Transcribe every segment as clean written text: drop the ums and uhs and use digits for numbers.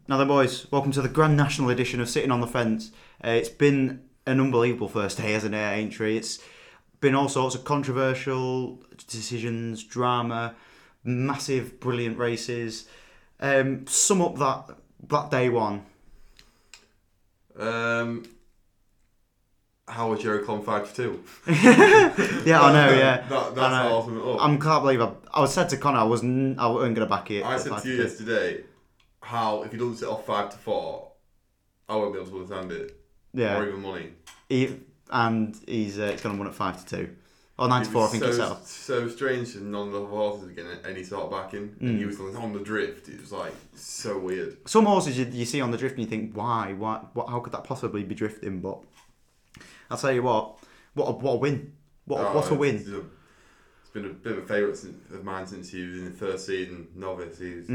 Now then, boys, welcome to the Grand National edition of Sitting on the Fence. It's been an unbelievable first day, hasn't it, at Aintree? It's been all sorts of controversial decisions, drama, massive, brilliant races. Sum up that day one. How was Euroclon 5 to 2? Yeah, I know, yeah. That's awesome. I can't believe I said to Connor I wasn't going to back it. I said to you yesterday how if he doesn't sit off 5 to 4, I won't be able to understand it. Yeah. Or even money. He's going to win at 5 to 2. Or 9 to 4, I think it's set off. So strange that none of the horses are getting any sort of backing. And he was on the drift. It was like so weird. Some horses you see on the drift and you think, why? How could that possibly be drifting? But I'll tell you what a win. What a win. It's been a bit of a favourite of mine since he was in the first season, novice. He's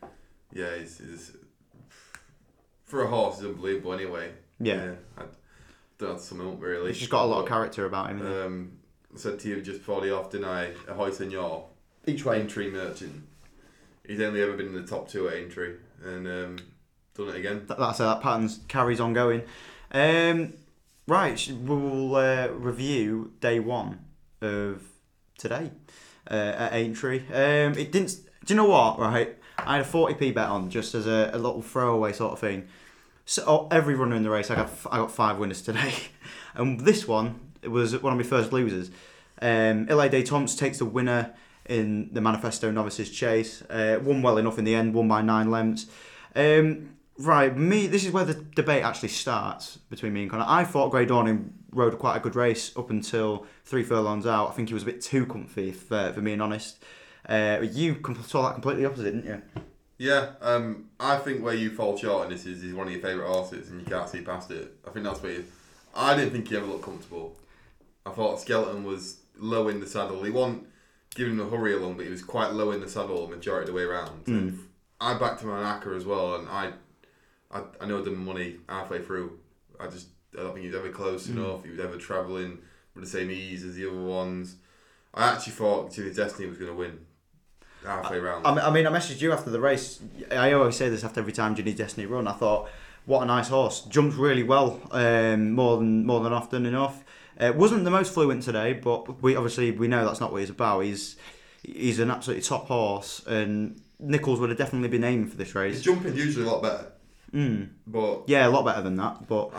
for a horse, he's unbelievable anyway. Yeah. I don't have to sum him up really. He's just got a lot of character about him. I said to you just before the off, didn't I? Ahoy Senor. Each way. Aintree Merchant. He's only ever been in the top 2 at Aintree and done it again. That pattern carries on going. Right, we'll review day one of today at Aintree. It didn't. Do you know what? Right, I had a 40p bet on just as a little throwaway sort of thing. So every runner in the race, I got 5 winners today, and this one was one of my first losers. Ilay Des Tomps takes the winner in the Manifesto Novices Chase. Won well enough in the end. Won by 9 lengths. Right, this is where the debate actually starts between me and Connor. I thought Grey Dawning rode quite a good race up until 3 furlongs out. I think he was a bit too comfy, for being honest. You saw that completely opposite, didn't you? Yeah, I think where you fall short in this is he's one of your favourite horses and you can't see past it. I think that's where I didn't think he ever looked comfortable. I thought Skeleton was low in the saddle. He wasn't giving him a hurry along, but he was quite low in the saddle the majority of the way around. And I backed him on Acker as well, and I know the money halfway through. I don't think he was ever close enough. He was ever travelling with the same ease as the other ones. I actually thought Ginny's Destiny was going to win halfway round. I mean, I messaged you after the race. I always say this after every time Ginny's Destiny run. I thought, what a nice horse. Jumped really well, more than often enough. Wasn't the most fluent today, but we know that's not what he's about. He's an absolutely top horse, and Nichols would have definitely been aiming for this race. His jumping usually a lot better. But yeah, a lot better than that. But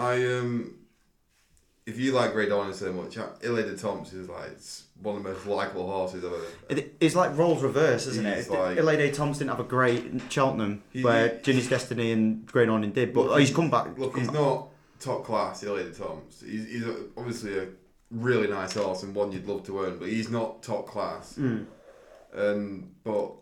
if you like Grey Dawning so much, Ilay Des Tomps is like one of the most likeable horses ever. It's like roles reverse, isn't it? Like, Ilay Des Tomps didn't have a great Cheltenham where Ginny's Destiny and Grey Dawning did, but he's come back. Look, he's not top class, Ilay Des Tomps. He's obviously a really nice horse and one you'd love to own, but he's not top class. But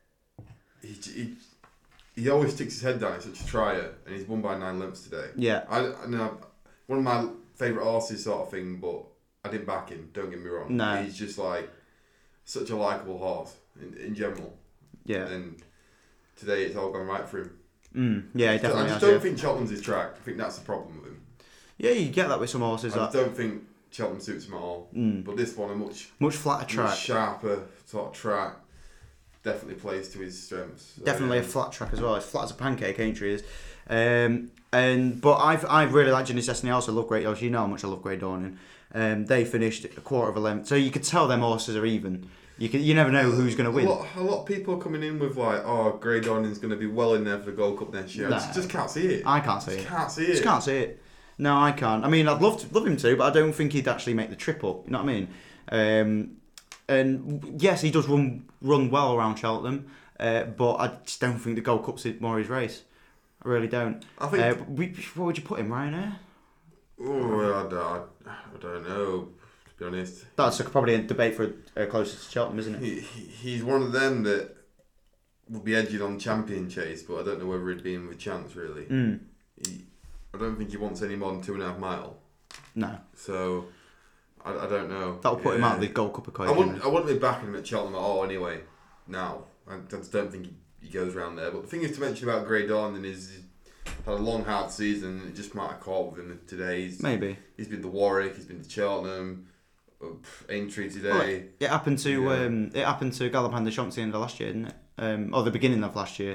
he always sticks his head down. He's such a trier, and he's won by 9 lengths today. Yeah, I know one of my favourite horses, sort of thing, but I didn't back him. Don't get me wrong. No, he's just like such a likeable horse in general. Yeah, and today it's all gone right for him. Yeah, definitely. I just don't think Cheltenham's his track. I think that's the problem with him. Yeah, you get that with some horses. I don't think Cheltenham suits him at all. But this one, a much flatter track, much sharper sort of track. Definitely plays to his strengths. Definitely a flat track as well. It's flat as a pancake, Aintree is. But I really like Ginny's Destiny. I also love Grey Dawning. You know how much I love Grey Dawning. They finished a quarter of a length, so you could tell them horses are even. You never know who's going to win. A lot of people are coming in with like, oh, Grey Dawning's going to be well in there for the Gold Cup next year. I just can't see it. I can't see it. Just can't see it. No, I can't. I mean, I'd love him to, but I don't think he'd actually make the trip up. You know what I mean? And yes, he does run well around Cheltenham, but I just don't think the Gold Cup's more his race. I really don't. I think. What would you put him, Ryanair? Oh, I don't know. To be honest, that's probably a debate for closest to Cheltenham, isn't it? He's one of them that would be edging on Champion Chase, but I don't know whether he'd be in with chance really. I don't think he wants any more than 2.5 mile. No. So I don't know. That'll put him out of the Gold Cup equation. I wouldn't be backing him at Cheltenham at all anyway. Now I just don't think he goes around there. But the thing is to mention about Grey Dawning is he's had a long hard season. And it just might have caught with him today. Maybe he's been to Warwick. He's been to Cheltenham. Aintree today. It happened to Galopin Des Champs at the end of last year, didn't it? Or the beginning of last year.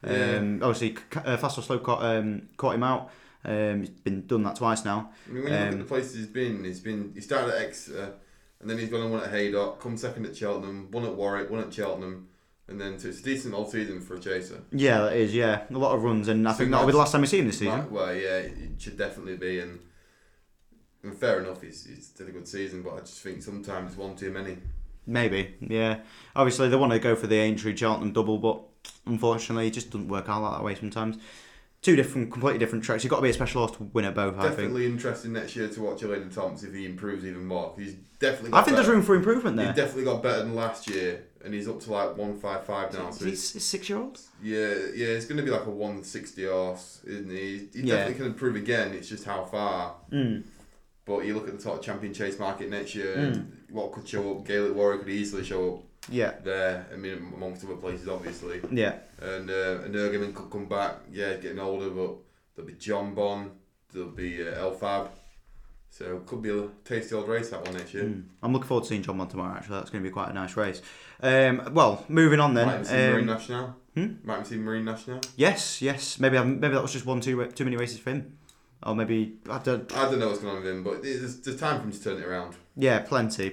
Obviously, Fast or Slow caught him out. He's been done that twice now. I mean, when you look at the places he started at Exeter, and then he's gone and won at Haydock, come second at Cheltenham, won at Warwick, won at Cheltenham, and then so it's a decent old season for a chaser. Yeah, that is. Yeah, a lot of runs, and I think that'll be the last time we see him this season. Well, yeah, it should definitely be, and fair enough, he's did a good season, but I just think sometimes one too many. Maybe, yeah. Obviously, they want to go for the Aintree Cheltenham double, but unfortunately, it just doesn't work out that way sometimes. Two completely different tracks. You've got to be a special horse to win at both. Definitely interesting next year to watch Elaine Thomas if he improves even more. He's definitely. I think there's room for improvement there. He's definitely got better than last year, and he's up to like 155 now. So he's 6-year-old. Yeah, it's going to be like a 160 horse, isn't he? He definitely can improve again. It's just how far. But you look at the top champion chase market next year, and what could show up? Gaelic Warrior could easily show up. Yeah. There, I mean, amongst other places, obviously. Yeah. And Ergeman could come back. Yeah, getting older, but there'll be John Bon, there'll be El Fab. So it could be a tasty old race that one next year. I'm looking forward to seeing John Bon tomorrow. Actually, that's going to be quite a nice race. Well, moving on then. Might have seen Marine National. Might have seen Marine National. Yes. Maybe that was just too many races for him. Or maybe I don't know what's going on with him, but there's time for him to turn it around. Yeah, plenty.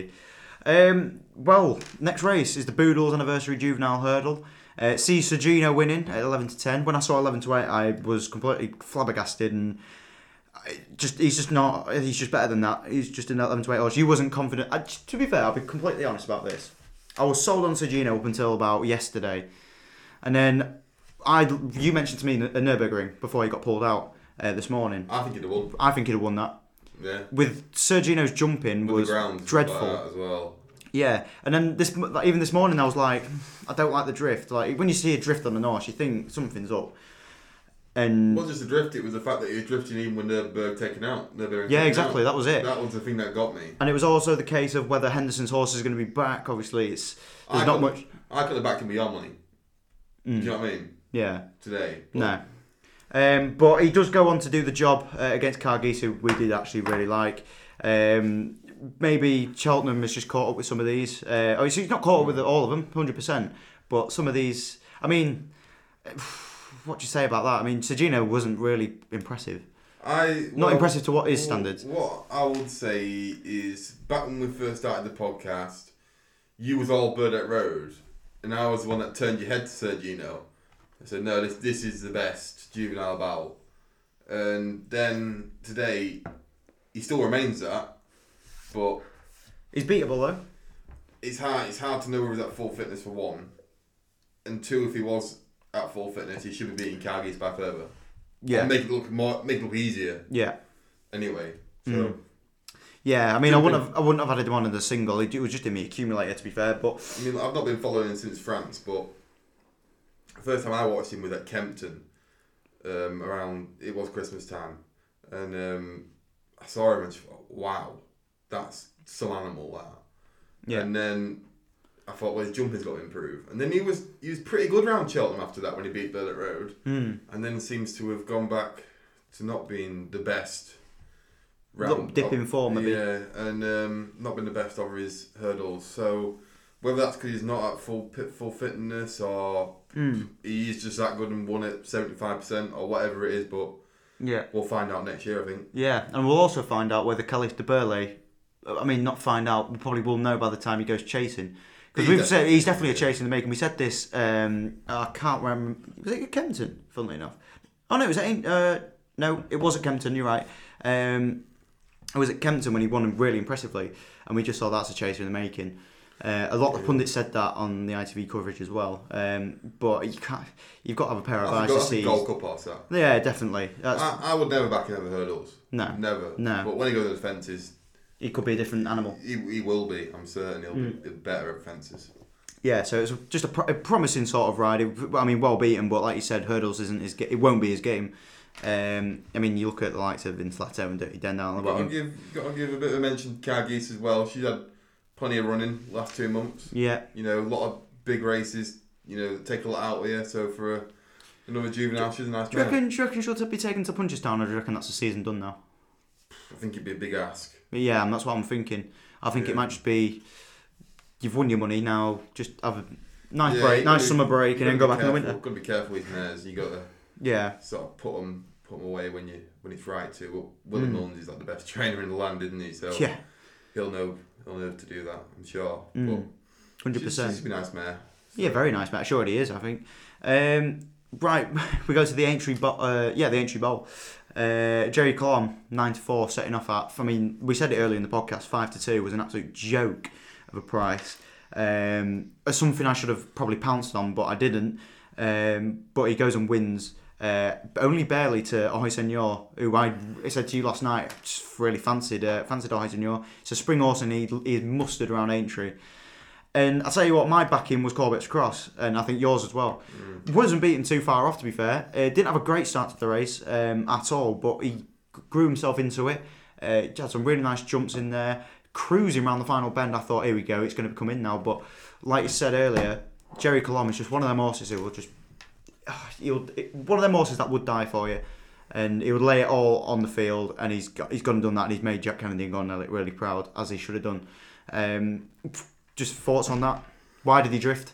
Well, next race is the Boodles Anniversary Juvenile Hurdle. See Sergino winning at 11-10. When I saw 11-8, I was completely flabbergasted, and he's just better than that. He's just an 11-8 horse. You wasn't confident. To be fair, I'll be completely honest about this. I was sold on Sergino up until about yesterday, and then you mentioned to me a Nürburgring before he got pulled out. This morning. I think he'd have won. I think he'd have won that. Yeah. With Sergino's jumping was dreadful. Like as well. Yeah, and then even this morning I was like, I don't like the drift. Like when you see a drift on an horse, you think something's up. And it wasn't just a drift; it was the fact that he was drifting even when Nürburgring taken out. Yeah, exactly. Out. That was it. That was the thing that got me. And it was also the case of whether Henderson's horse is going to be back. Obviously, there's not much. I could have backed him beyond money. Do you know what I mean? Yeah. Today. No. But he does go on to do the job against Cargis, who we did actually really like. Maybe Cheltenham has just caught up with some of these. He's not caught up with all of them, 100%. But some of these, I mean, what do you say about that? I mean, Sergino wasn't really impressive. Not impressive to what his standards. What I would say is, back when we first started the podcast, you was all Burdett Road, and I was the one that turned your head to Sergino. I said, no, this is the best juvenile bout. And then today, he still remains that, but he's beatable though. It's hard to know whether he's at full fitness for one, and two, if he was at full fitness, he should be beating Cargis by further. Yeah, and make it look easier. Yeah. Anyway, so. Yeah, I mean, I wouldn't have added him on in the single. It was just in the accumulator, to be fair. But I mean, I've not been following him since France, but the first time I watched him was at Kempton, around it was Christmas time, and I saw him and just thought, wow, that's some animal that. Yeah. And then I thought, well, his jumping's got to improve. And then he was pretty good round Cheltenham after that when he beat Burdett Road, and then seems to have gone back to not being the best. Dip in form, maybe. Yeah, and not been the best over his hurdles. So whether that's because he's not at full fitness or he's just that good and won at 75% or whatever it is, but yeah, we'll find out next year, I think. Yeah, and we'll also find out whether Caliph de Burley, I mean, not find out, we probably will know by the time he goes chasing. Because we've said he's definitely a chasing in the making. We said this, I can't remember, was it at Kempton, funnily enough? Oh no, it was at Kempton, you're right. I was at Kempton when he won really impressively, and we just saw that's a chaser in the making. A lot of pundits said that on the ITV coverage as well. But you've got to have a pair of eyes to see. Gold Cup horse, that. Yeah, definitely. I would never back him over hurdles. No. Never. No. But when he goes to the fences, he could be a different animal. He will be. I'm certain he'll be better at fences. Yeah, so it's just a promising sort of ride. I mean, well beaten, but like you said, hurdles isn't his. It won't be his game. I mean, you look at the likes of Vince Latto and Dirty Den down the bottom. Got to give a bit of a mention to Cargis as well. She's had plenty of running last 2 months. Yeah. You know, a lot of big races, you know, take a lot out of you. So for another juvenile, she's a nice do you reckon she'll be taken to Punchestown, or do you reckon that's the season done now? I think it'd be a big ask. But yeah, that's what I'm thinking. I think it might just be, you've won your money now, just have nice break, nice summer break, and then go back in the winter. Got to be careful with mares. You got to sort of put them away when it's right to. But Willie Mullins is like the best trainer in the land, isn't he? So he'll know to do that, I'm sure. 100%. He's a nice mare. So. Yeah, very nice mare. Sure, he is. I think. Right, we go to the Aintree Bowl. The Aintree Bowl. Jerry Colom 9-4 setting off at. I mean, we said it earlier in the podcast. 5-2 was an absolute joke of a price. Something I should have probably pounced on, but I didn't. But he goes and wins. Only barely to Ahoy Senor, who I said to you last night, just really fancied Ahoy Senor. It's a spring horse and he's mustered around Aintree. And I'll tell you what, my backing was Corbett's Cross, and I think yours as well. Wasn't beaten too far off, to be fair. Didn't have a great start to the race at all, but he grew himself into it. Had some really nice jumps in there. Cruising around the final bend, I thought, here we go, it's going to come in now. But like you said earlier, Jerry Colom is just one of them horses who will just... one of them horses that would die for you. And he would lay it all on the field, and he's gone and done that, and he's made Jack Kennedy and Gordon really proud, as he should have done. Just thoughts on that? Why did he drift?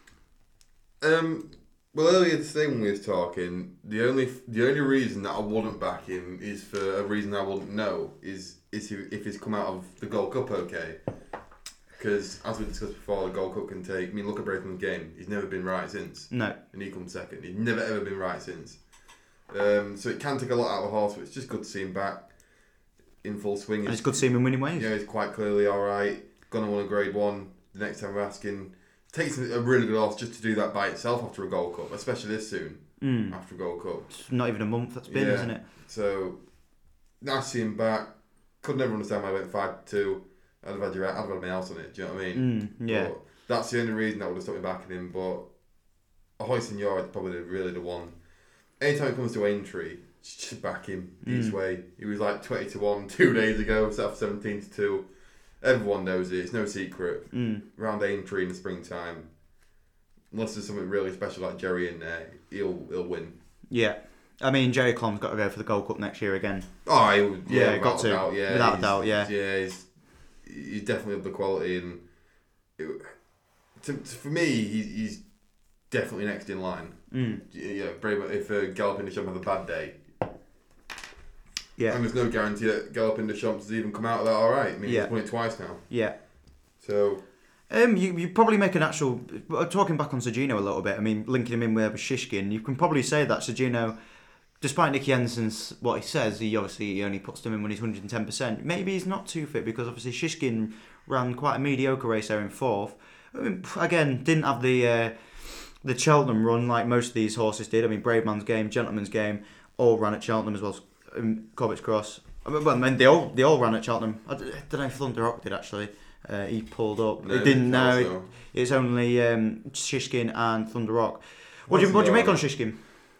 Well, earlier today when we was talking, the only reason that I wouldn't back him is for a reason I wouldn't know is if he's come out of the Gold Cup okay. Because as we discussed before, the Gold Cup can take. I mean, look at Braithman's game. He's never been right since. No. And he comes second. He's never ever been right since. So it can take a lot out of a horse, but it's just good to see him back in full swing. And it's good to see him in winning ways. Yeah, he's quite clearly all right. Gonna win a Grade 1 the next time we're asking. It takes a really good horse just to do that by itself after a Gold Cup, especially this soon after a Gold Cup. It's not even a month that's been, isn't it? So, nice to see him back. Could never understand why I went 5-2. I'd have had my house on it, do you know what I mean? Yeah. But that's the only reason that would have stuck me back in him, but Ahoy Senor is probably really the one. Anytime it comes to Aintree, just back him each way. He was like 20-1 2 days ago, set off 17-2. Everyone knows it. It's no secret. Round Aintree in the springtime, unless there's something really special like Jerry in there, he'll win. Yeah. I mean, Jerry Colom's got to go for the Gold Cup next year again. Oh, got to. Without a doubt, yeah. Yeah, he's definitely of the quality, and for me, he's definitely next in line. Yeah, if Galloping the Champ have a bad day. Yeah. And there's no guarantee that Galloping the Champs has even come out of that all right. I mean, he's won it twice now. Yeah. So... you probably make an actual... Talking back on Sergino a little bit, I mean, linking him in with Shishkin, you can probably say that Sergino, despite Nicky Jensen's, what he says, he only puts him in when he's 110%. Maybe he's not too fit, because obviously Shishkin ran quite a mediocre race there in fourth. I mean, again, didn't have the Cheltenham run like most of these horses did. I mean, Brave Man's Game, Gentleman's Game, all ran at Cheltenham as well as Corbett's Cross. Well, I mean, they all ran at Cheltenham. I don't know if Thunder Rock did actually. He pulled up. No, it didn't. No, it's only Shishkin and Thunder Rock. What do you make on Shishkin?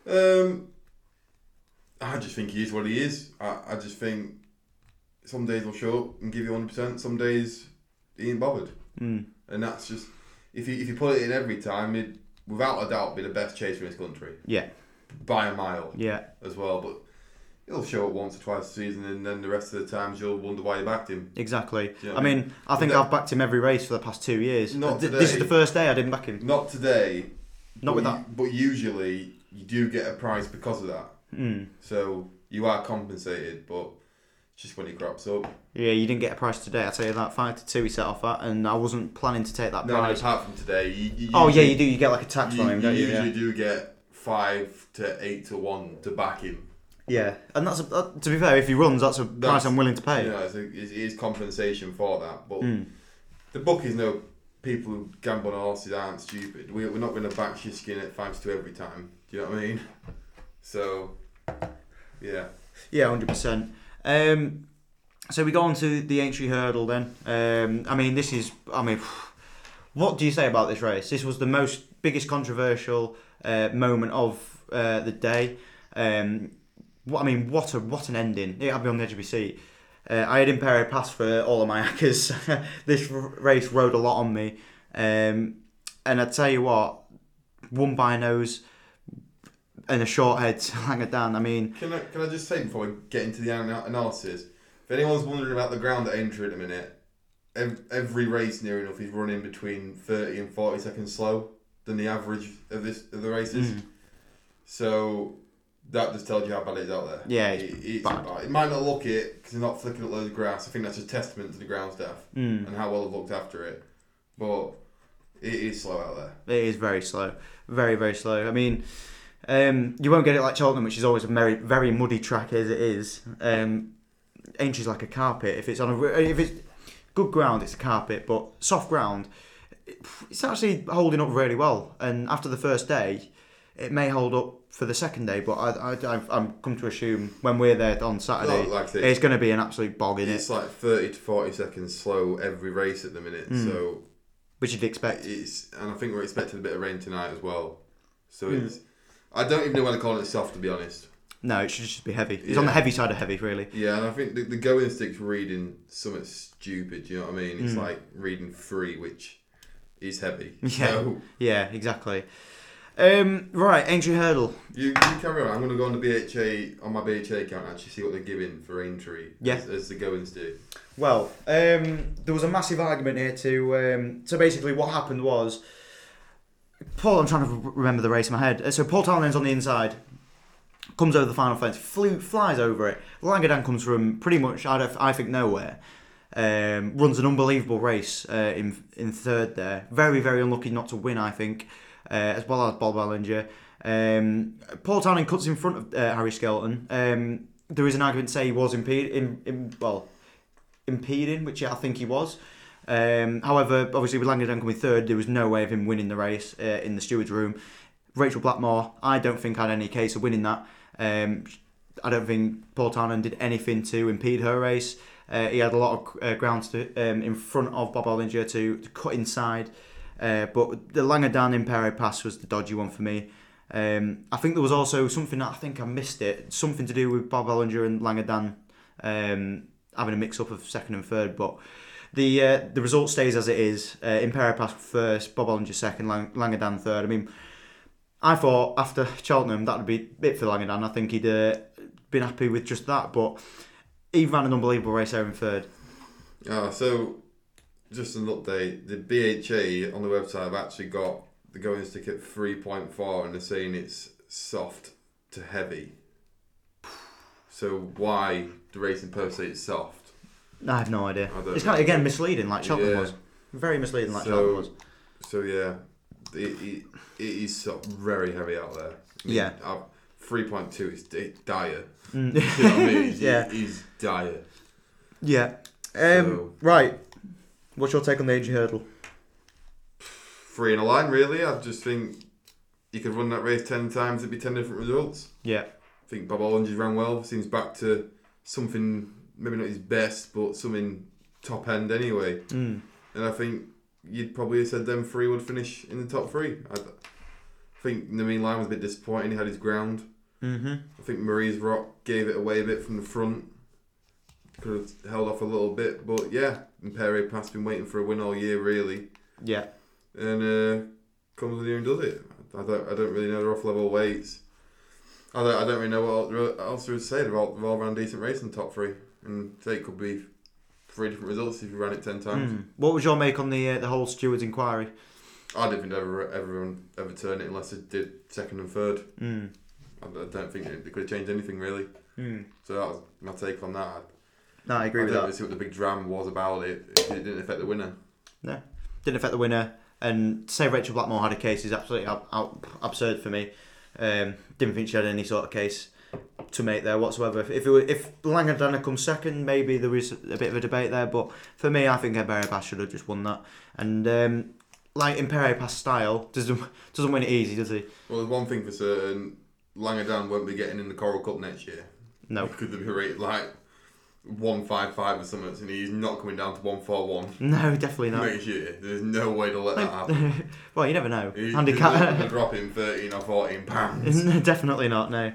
I just think he is what he is. I just think some days he'll show up and give you 100%. Some days he ain't bothered. And that's just if you put it in every time, he'd without a doubt be the best chaser in this country. Yeah. By a mile. Yeah. As well, but he'll show up once or twice a season, and then the rest of the times you'll wonder why you backed him. Exactly. You know I mean, I think I've backed him every race for the past 2 years. Not today. This is the first day I didn't back him. Not today. Not with that. But usually you do get a prize because of that. So you are compensated, but it's just when he crops up. Yeah, you didn't get a price today. I tell you that 5-2 he set off at, and I wasn't planning to take that prize. No, apart from today, you you do. You get like a tax from him, don't you? You usually do get 5 to 8 to 1 to back him. Yeah, and that's to be fair, if he runs, that's a price I'm willing to pay. Yeah, it is compensation for that. But the bookies know people who gamble on horses aren't stupid. We're not going to back Shishkin at 5-2 every time. Do you know what I mean? So, yeah. Yeah, 100%. So we go on to the Aintree Hurdle then. What do you say about this race? This was the biggest controversial moment of the day. What an ending! It had me on the edge of my seat. I had Imperial Pass for all of my hackers. This race rode a lot on me, and I tell you what, won by a nose and a short head to hang it down. I mean, can I just say before we get into the analysis, if anyone's wondering about the ground at Aintree at the minute, every race near enough he's running between 30 and 40 seconds slow. than the average of the races. So that just tells you how bad it is out there. Yeah, it's bad. It might not look it because they're not flicking up loads of grass. I think that's a testament to the ground staff and how well they've looked after it. But it is slow out there. It is very slow, very very slow. I mean, you won't get it like Cheltenham, which is always a very very muddy track as it is. Aintrie's like a carpet. If it's good ground, it's a carpet, but soft ground, it's actually holding up really well. And after the first day, it may hold up for the second day, but I'm come to assume when we're there on Saturday, it's going to be an absolute bog in it. It's like 30 to 40 seconds slow every race at the minute, so which you'd expect. And I think we're expecting a bit of rain tonight as well. So it's. I don't even know when to call it soft, to be honest. No, it should just be heavy. It's on the heavy side of heavy, really. Yeah, and I think the going stick's reading something stupid. Do you know what I mean? It's like reading 3, which is heavy. Yeah, so, yeah, exactly. Right, Aintree Hurdle. You carry on. I'm going to go on the BHA on my BHA account and actually see what they're giving for Aintree. Yeah. As the goings do. Well, there was a massive argument here to. So basically, what happened was, Paul. I'm trying to remember the race in my head. So Paul Townend's on the inside. Comes over the final fence, flies over it. Langadan comes from pretty much, I think, nowhere. Runs an unbelievable race in third there. Very, very unlucky not to win, I think, as well as Bob Ballinger. Paul Townend cuts in front of Harry Skelton. There is an argument to say he was impeding, which I think he was. However, obviously with Langadan coming third, there was no way of him winning the race in the steward's room. Rachel Blackmore, I don't think had any case of winning that. I don't think Paul Townend did anything to impede her race. He had a lot of ground in front of Bob Ballinger to cut inside. But the Langadan Imperial Pass was the dodgy one for me. I think there was also something that I think I missed it. Something to do with Bob Ballinger and Langadan having a mix-up of second and third. But the result stays as it is. Imperial Pass first, Bob Ballinger second, Langadan third. I mean, I thought after Cheltenham that would be it for Langadan. I think he'd been happy with just that, but he ran an unbelievable race there in third. So just an update. The BHA on the website have actually got the going stick at 3.4 and they're saying it's soft to heavy. So why the Racing Post say it's soft? I have no idea. It's kind of, again, misleading like Cheltenham was. Very misleading like Cheltenham was. So yeah, it is sort of very heavy out there. I mean, yeah. 3.2 is dire. You know what I mean? Yeah. He's dire. Yeah. Right. What's your take on the Aintree Hurdle? 3 in a line, really. I just think you could run that race 10 times, it'd be 10 different results. Yeah. I think Bob Ballinger's ran well. Seems back to something, maybe not his best, but something top end anyway. And I think you'd probably have said them 3 would finish in the top 3. I think the main line was a bit disappointing. He had his ground. I think Marie's Rock gave it away a bit from the front. Could have held off a little bit, but yeah, Imperial Pass been waiting for a win all year, really. Yeah. And comes in here and does it. I don't really know their off level weights. I don't really know what else there is to say. They've all ran decent race in the top 3, and say it could be 3 different results if you ran it 10 times. What was your make on the whole stewards' inquiry? I didn't think everyone ever turned it unless it did second and third. I don't think they could have changed anything really. So that was my take on that. No, I agree with that. I don't see what the big drama was about it. It didn't affect the winner. No, didn't affect the winner. And to say Rachel Blackmore had a case is absolutely absurd for me. Didn't think she had any sort of case to make there whatsoever. If Langadan had come second, maybe there was a bit of a debate there. But for me, I think Imperial Pass should have just won that. And like Imperial Pass style doesn't win it easy, does he? Well, there's one thing for certain: Langadan won't be getting in the Coral Cup next year. No, could they be rated like 155 or something, and he's not coming down to 141. No, definitely not. Next year, there's no way to let that happen. Well, you never know. Handicap. He's going to drop him 13 or 14 pounds. Definitely not. No.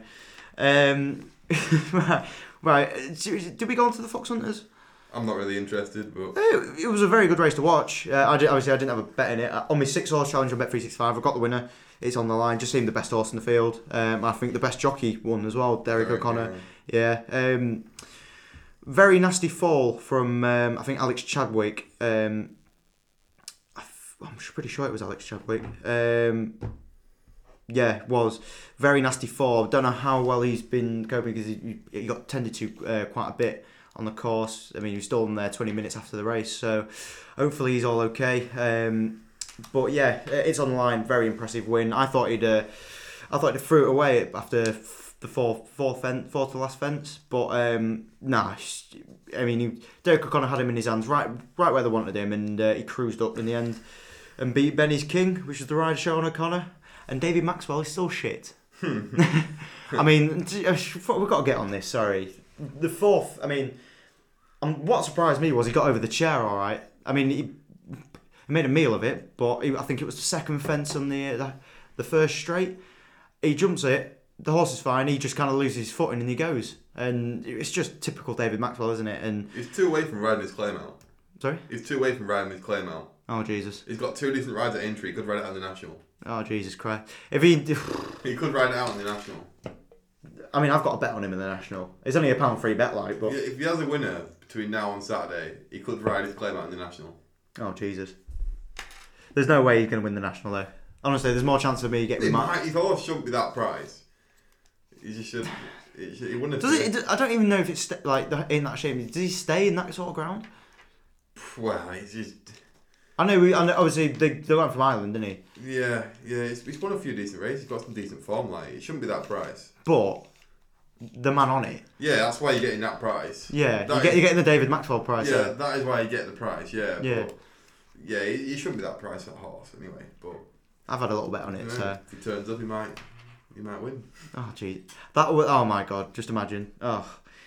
Right. Did we go on to the Fox Hunters? I'm not really interested, but it was a very good race to watch. I didn't have a bet in it. On my 6-horse challenge on Bet365, I got the winner. It's on the line. Just seemed the best horse in the field. I think the best jockey won as well. Derek O'Connor. Yeah. Very nasty fall from I think Alex Chadwick. I'm pretty sure it was Alex Chadwick. Yeah, was very nasty fall. Don't know how well he's been coping because he got tended to quite a bit on the course. I mean, he was still in there 20 minutes after the race, so hopefully he's all okay. But yeah, it's on the line. Very impressive win. I thought he'd threw it away after the fourth to last fence, but nah. I mean, Derek O'Connor had him in his hands right where they wanted him, and he cruised up in the end and beat Benny's King, which was the rider Sean O'Connor. And David Maxwell is still shit. I mean, we've got to get on this. Sorry, the fourth. I mean, what surprised me was he got over the chair all right. I mean, he made a meal of it, but I think it was the second fence on the first straight. He jumps it. The horse is fine. He just kind of loses his footing and he goes. And it's just typical David Maxwell, isn't it? And he's 2 away from riding his claim out. Sorry? He's 2 away from riding his claim out. Oh Jesus! He's got 2 decent rides at Aintree. He could ride it out in the National. Oh Jesus Christ! If he could ride it out in the National. I mean, I've got a bet on him in the National. It's only £1 free bet, like, but yeah, if he has a winner between now and Saturday, he could ride his claim out in the National. Oh Jesus! There's no way he's going to win the National though. Honestly, there's more chance of me getting with His horse shouldn't be that price. He just should. He wouldn't. I don't even know if it's like in that shape. Does he stay in that sort of ground? Well, he's just. I know. Obviously, they went from Ireland, didn't he? Yeah. He's won a few decent races. He's got some decent form. Like, it shouldn't be that price. But the man on it. Yeah, that's why you're getting that price. Yeah, you're getting the David Maxwell price. Yeah, that is why you get the price. Yeah. Yeah. But, yeah, he shouldn't be that price for a horse anyway. But I've had a little bet on it. So if he turns up, he might win. Oh gee, oh my God! Just imagine. Oh.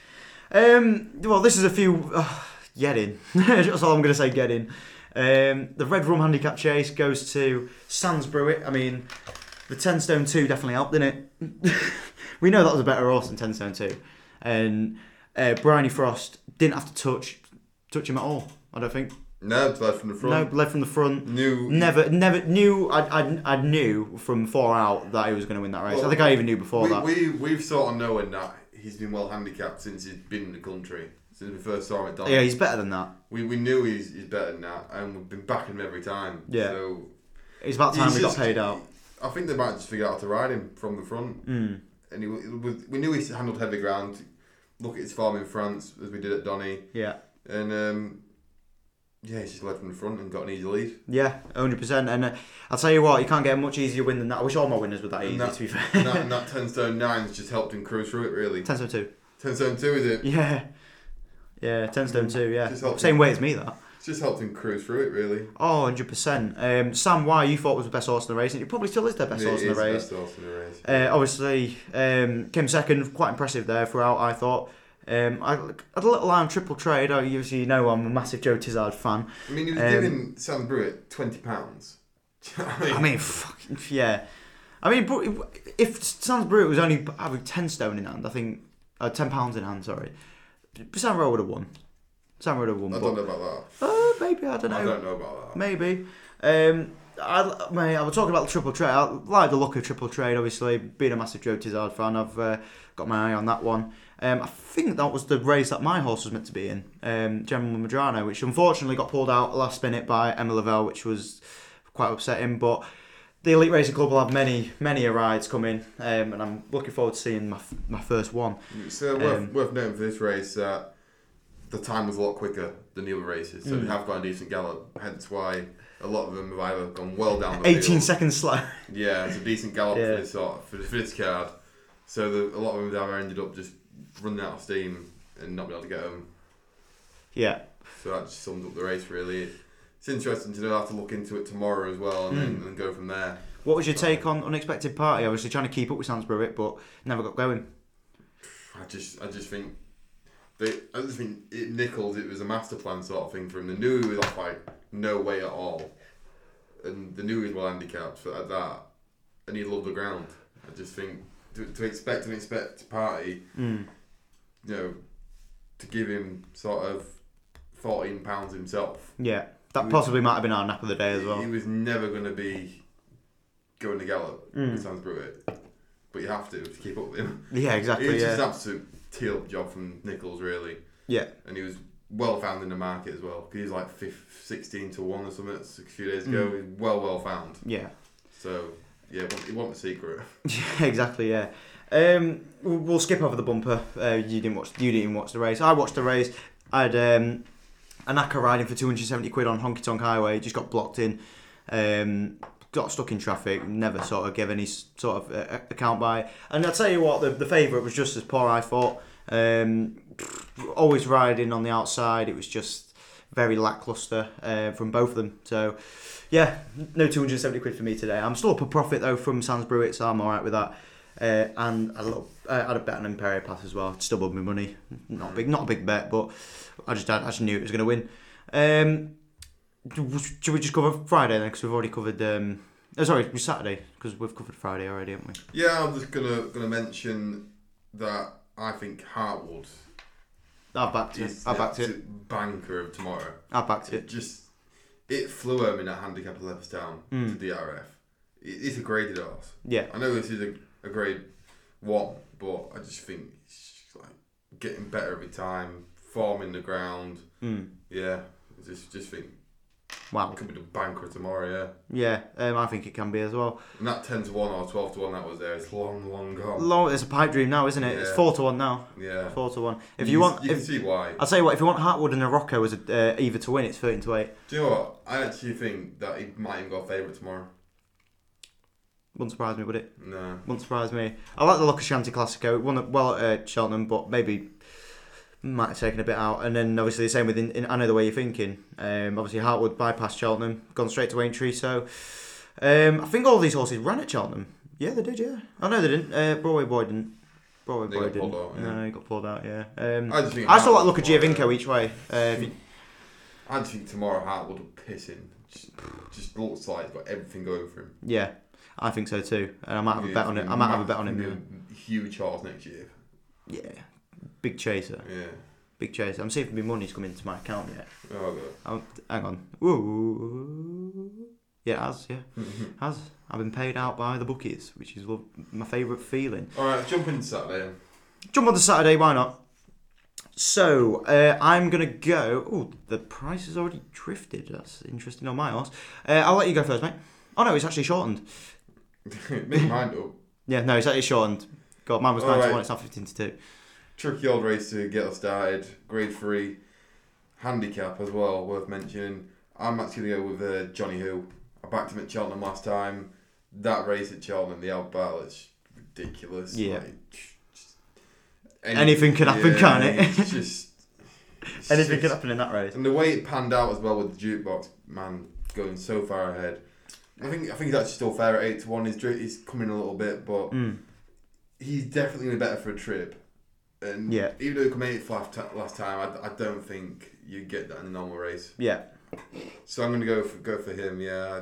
Well, this is a few. Get in. That's all I'm going to say. Get in. The Red Rum Handicap Chase goes to Sandsbruit. I mean, the 10 Stone 2 definitely helped, didn't it? We know that was a better horse than 10 Stone 2. And Bryony Frost didn't have to touch him at all, I don't think. No, led from the front. No, led from the front. Never knew. I knew from 4 out that he was going to win that race. Well, I think I even knew before that. We've sort of known that he's been well handicapped since he's been in the country. Since we first saw him at Donny. Yeah, he's better than that. We knew he's better than that, and we've been backing him every time. Yeah. So it's about time we got paid out. I think they might just figure out how to ride him from the front. Mm. And we knew he handled heavy ground. Look at his form in France, as we did at Donny. Yeah. And he's just led from the front and got an easy lead. Yeah, 100%. And I'll tell you what, you can't get a much easier win than that. I wish all my winners were that easy, to be fair. and that 10 Stone 9's just helped him cruise through it, really. 10 Stone 2. 10 Stone 2, is it? Yeah. Yeah, 10 Stone 2, yeah. Same weight as me, that. It's just helped him cruise through it, really. Oh, 100%. Sam Wye, you thought was the best horse in the race, and it probably still is the best horse in the race. Best horse in the race. Obviously, came second, quite impressive there throughout, I thought. I had a little eye on Triple Trade. Obviously, you know I'm a massive Joe Tizard fan. I mean, he was giving Sandsbruit £20. I mean, fucking, yeah. I mean, but if Sandsbruit was only having 10 stone in hand, I think, £10 in hand, sorry, Sam Rowe would have won. I don't know about that. Maybe, I don't know. I don't know about that. Maybe. I was talking about the Triple Trade. I like the look of Triple Trade, obviously. Being a massive Joe Tizard fan, I've got my eye on that one. I think that was the race that my horse was meant to be in, Gemma Madrano, which unfortunately got pulled out last minute by Emma Lavelle, which was quite upsetting. But the Elite Racing Club will have many rides coming, and I'm looking forward to seeing my first one. So worth noting for this race that the time was a lot quicker than the other races, so they have got a decent gallop, hence why a lot of them have either gone well down the 18 field. seconds slow. Yeah, it's a decent gallop for this card. So a lot of them have either ended up just running out of steam and not being able to get home. Yeah. So that just sums up the race, really. It's interesting to know how to look into it tomorrow as well, and then go from there. What was your take on Unexpected Party? Obviously trying to keep up with Sandsbruit, but never got going. I just think Nichols, it was a master plan sort of thing for him. They knew he was off by no way at all, and they knew he was well handicapped for that, and he loved the ground. I just think to expect an Unexpected Party, you know, to give him sort of £14 himself. Yeah, that possibly might have been our nap of the day as well. He was never going to be going to gallop with Sandsbruit, but you have to keep up with him. Yeah, exactly. It was just an absolute tee-up job from Nichols, really. Yeah. And he was well found in the market as well. He was like 16 to 1 or something a few days ago. He's well found. Yeah. So yeah, it wasn't a secret. Yeah, exactly. Yeah. We'll skip over the bumper. You didn't watch the race. I watched the race. I had a knacker riding for 270 quid on Honky Tonk Highway. Just got blocked in. Got stuck in traffic. Never sort of gave any sort of account by it. And I'll tell you what, the favourite was just as poor, I thought. Always riding on the outside. It was just very lacklustre from both of them. So yeah, no 270 quid for me today. I'm still up a profit though from Sainsbury, so I'm alright with that. And I had a bet on Imperia Pass as well. It's doubled my money. Not a big bet, but I just knew it was going to win. Should we just cover Friday then? Because we've already covered. Sorry, Saturday because we've covered Friday already, haven't we? Yeah, I'm just gonna mention that I think Hartwood. I backed it. Banker of tomorrow. I backed it. It flew home in that handicap at Leopardstown to DRF. It's a graded horse. Yeah. I know this is a grade 1, but I just think it's like getting better every time, forming the ground. Yeah, just think. Wow. It could be the banker tomorrow, yeah. Yeah, I think it can be as well. And that 10 to 1 or 12 to 1 that was there, it's long gone. It's a pipe dream now, isn't it? Yeah. It's 4 to 1 now. Yeah. 4 to 1. You can see why. I'll tell you what, if you want Hartwood and a Rocco as either to win, it's 13 to 8. Do you know what? I actually think that he might even go favourite tomorrow. Wouldn't surprise me, would it? No. Wouldn't surprise me. I like the look of Shanty Classico. It won well at Cheltenham, but maybe might have taken a bit out. And then obviously the same with I know the way you're thinking. Obviously Hartwood bypassed Cheltenham, gone straight to Aintree. So I think all these horses ran at Cheltenham. Yeah, they did. Yeah. Oh no, they didn't. Broadway Boy didn't. Broadway Boy didn't. Pulled out, yeah. No, he got pulled out. Yeah. I still like the look of Giovinco each way. I just think tomorrow Hartwood will piss in. Just looks like he's got everything going for him. Yeah, I think so too. And I might have a bet on it. I might have a bet on him. Yeah. Huge horse next year. Yeah. Big chaser. Yeah. Big chaser. I'm seeing if my money's coming into my account yet. Oh, God. Hang on. Ooh. Yeah, it has. Yeah, has. I've been paid out by the bookies, which is my favourite feeling. All right, jump into Saturday. Jump on to Saturday. Why not? So I'm gonna go. Oh, the price has already drifted. That's interesting on my horse. I'll let you go first, mate. Oh no, it's actually shortened. Make mine up. Yeah, no, it's actually shortened. God, mine was 9 to 1. It's now 15 to 2. Tricky old race to get us started. Grade 3 handicap as well, worth mentioning. I'm actually going to go with Johnny Who. I backed him at Cheltenham last time. That race at Cheltenham, the Alp Battle, it's ridiculous. Yeah. Like, anything can happen, can't it? Anything can can happen in that race. And the way it panned out as well with the jukebox man going so far ahead. I think he's actually still fair at 8 to 1. He's coming a little bit, but he's definitely going to be better for a trip. And even though he came 8th last time, I don't think you get that in a normal race. Yeah. So I'm going to go for him. Yeah,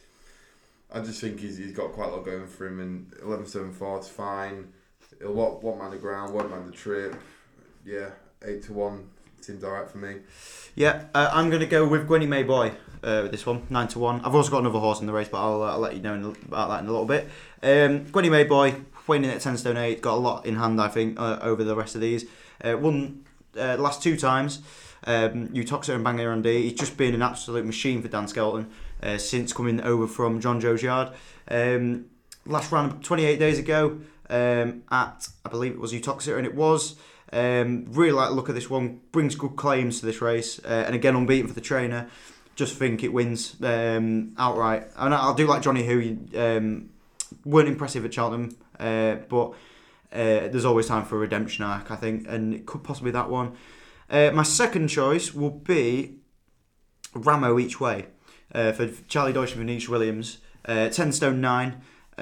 I just think he's got quite a lot going for him, and 11.74 is fine. He'll won't mind the ground, won't mind the trip. Yeah, 8 to 1 seems alright for me. Yeah, I'm going to go with Gwenny May Boy with this one, 9 to 1. I've also got another horse in the race, but I'll let you know about that in a little bit. Gwenny May Boy, winning at 10 stone 8, got a lot in hand, I think, over the rest of these. Won the last 2 times. Utoxa and Bangor and D. He's just been an absolute machine for Dan Skelton since coming over from John Joe's yard. Last ran 28 days ago at, I believe it was Utoxa, and it was. Really like the look of this one. Brings good claims to this race, and again unbeaten for the trainer. Just think it wins outright. And I do like Johnny Who. Weren't impressive at Cheltenham, but there's always time for a redemption arc, I think, and it could possibly be that one. My second choice will be Ramo each way for Charlie Deutsch and Venice Williams. 10 stone 9,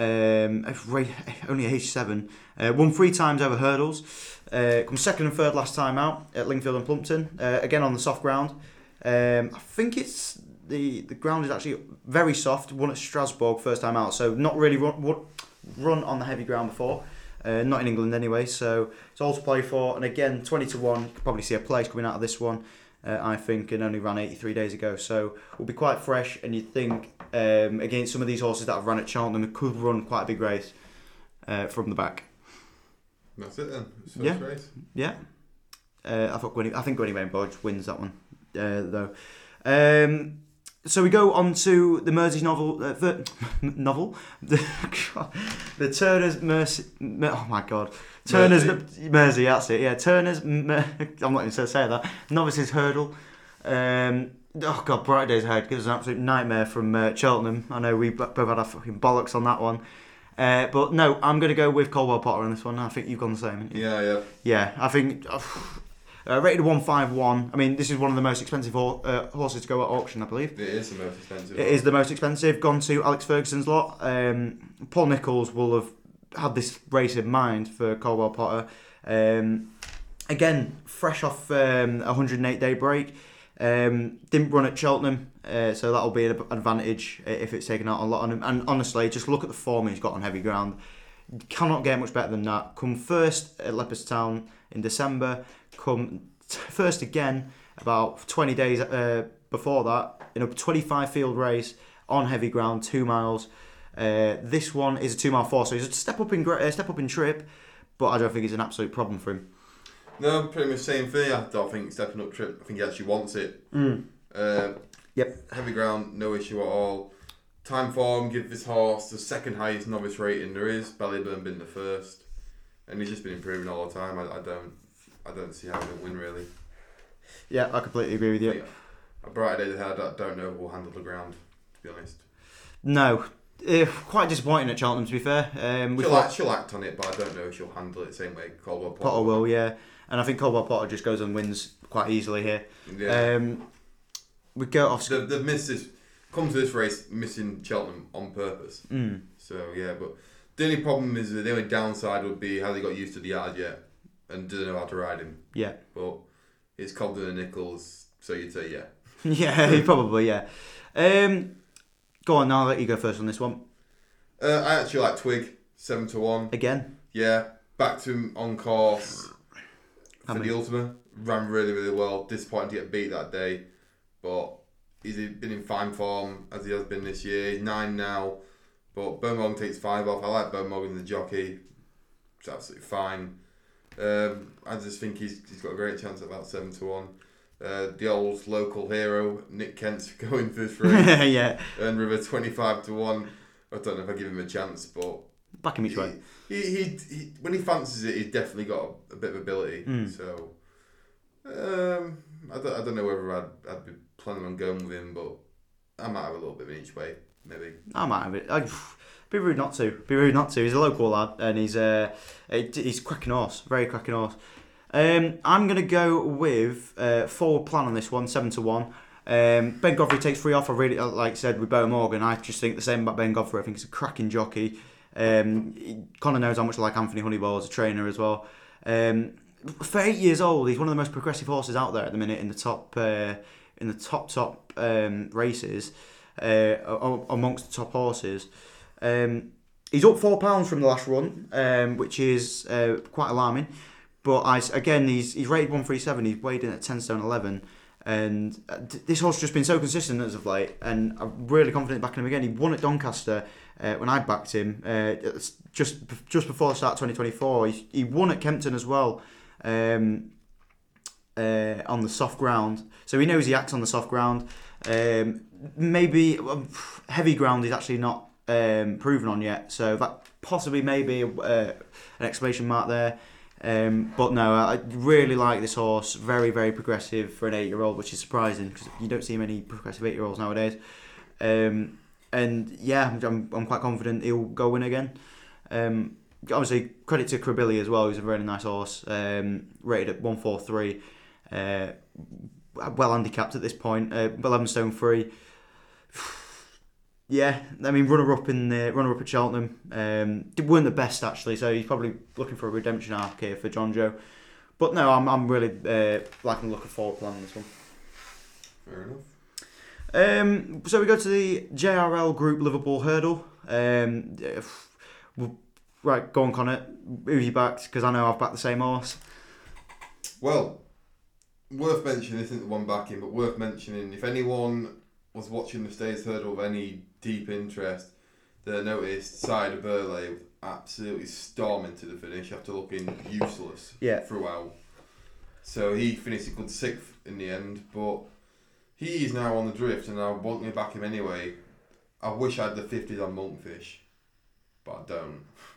only age 7. Won 3 times over hurdles. Come second and third last time out at Lingfield and Plumpton. Again on the soft ground. I think it's the ground is actually very soft. Won at Strasbourg first time out, so not really run on the heavy ground before. Not in England anyway, so it's all to play for. And again, 20 to 1, you could probably see a place coming out of this one, I think, and only ran 83 days ago. So will be quite fresh, and you'd think against some of these horses that have run at Cheltenham, it could run quite a big race from the back. That's it then. It's Yeah. first race. Yeah. I think Gwynny Wayne Bodge wins that one, though. So we go on to the Mersey's novel, the Turner's Mercy. Oh my God, Turner's Mersey. That's it. Yeah, I'm not even to say that. Novice's Hurdle. Oh God, Bright Days Ahead. It was an absolute nightmare from Cheltenham. I know we both had our fucking bollocks on that one. But no, I'm going to go with Coldwell Potter on this one. I think you've gone the same, haven't you? Yeah. Yeah, I think rated 151. I mean, this is one of the most expensive horses to go at auction, I believe. It is the most expensive. It is the most expensive. Gone to Alex Ferguson's lot. Paul Nicholls will have had this race in mind for Coldwell Potter. Again, fresh off a 108-day break. Didn't run at Cheltenham, so that'll be an advantage if it's taken out a lot on him. And honestly, just look at the form he's got on heavy ground. Cannot get much better than that. Come first at Leopardstown in December. Come first again about 20 days before that in a 25 field race on heavy ground, 2 miles. This one is a 2 mile 4, so he's a step up in trip, but I don't think it's an absolute problem for him. No, pretty much same thing. I don't think stepping up trip. I think he actually wants it. Yep. Heavy ground, no issue at all. Time form, give this horse the second highest novice rating there is. Ballyburn been the first, and he's just been improving all the time. I don't see how he will win really. Yeah, I completely agree with you. A Brighter Days Ahead, I don't know who will handle the ground, to be honest. No. Quite disappointing at Cheltenham, to be fair. She'll act on it, but I don't know if she'll handle it the same way Coldwell Potter will, yeah. And I think Coldwell Potter just goes and wins quite easily here. Yeah. We go off. They've missed this. Come to this race missing Cheltenham on purpose. So yeah, but the only problem is the only downside would be how they got used to the yard yet and didn't know how to ride him. Yeah. But it's Cobden and Nicholls, so you'd say yeah. Yeah, probably yeah. Go on, now I'll let you go first on this one. I actually like Twig 7-1 again. Yeah, backed him on course for the Ultima. Ran really, really well. Disappointed to get beat that day, but he's been in fine form as he has been this year. He's 9 now, but Beaumont takes 5 off. I like Beaumont in the jockey. It's absolutely fine. I just think he's got a great chance at about 7-1. The old local hero Nick Kent's going for this race. Yeah. And River 25-1. I don't know if I give him a chance, but back him each way. He when he fancies it, he's definitely got a bit of ability. So I don't know whether I'd be planning on going with him, but I might have a little bit of each way, maybe. I might have it. Be rude not to. He's a local lad, and he's cracking horse, very cracking horse. I'm gonna go with forward plan on this one, 7-1. Ben Godfrey takes 3 off. I really like I said with Beau Morgan. I just think the same about Ben Godfrey. I think he's a cracking jockey. Connor knows how much I like Anthony Honeyball as a trainer as well. For 8 years old, he's one of the most progressive horses out there at the minute in the top races amongst the top horses. He's up £4 from the last run, which is quite alarming. But he's rated 137. He's weighed in at 10 stone 11, and this horse has just been so consistent as of late. And I'm really confident backing him again. He won at Doncaster when I backed him just before the start of 2024. He won at Kempton as well on the soft ground, so he knows he acts on the soft ground. Maybe heavy ground is actually not proven on yet, so that possibly may be an exclamation mark there. But no, I really like this horse. Very, very progressive for an 8-year-old, which is surprising because you don't see many progressive 8-year-olds nowadays. And yeah, I'm quite confident he'll go win again. Obviously, credit to Krabilly as well. He's a really nice horse. Rated at 143. Well handicapped at this point. 11 stone 3. Yeah, I mean runner up at Cheltenham. Weren't the best actually, so he's probably looking for a redemption arc here for John Joe. But no, I'm really liking the look of forward plan on this one. Fair enough. So we go to the JRL Group Liverpool Hurdle. Right, go on, Connor. Who you backed? Because I know I've backed the same horse. Well, worth mentioning, this isn't the one backing, but worth mentioning, if anyone was watching the Stays Hurdle with any deep interest, they noticed Side of Burley absolutely storming to the finish after looking useless throughout. So he finished a good 6th in the end, but he is now on the drift, and I want me back him anyway. I wish I had the 50s on Monkfish, but I don't.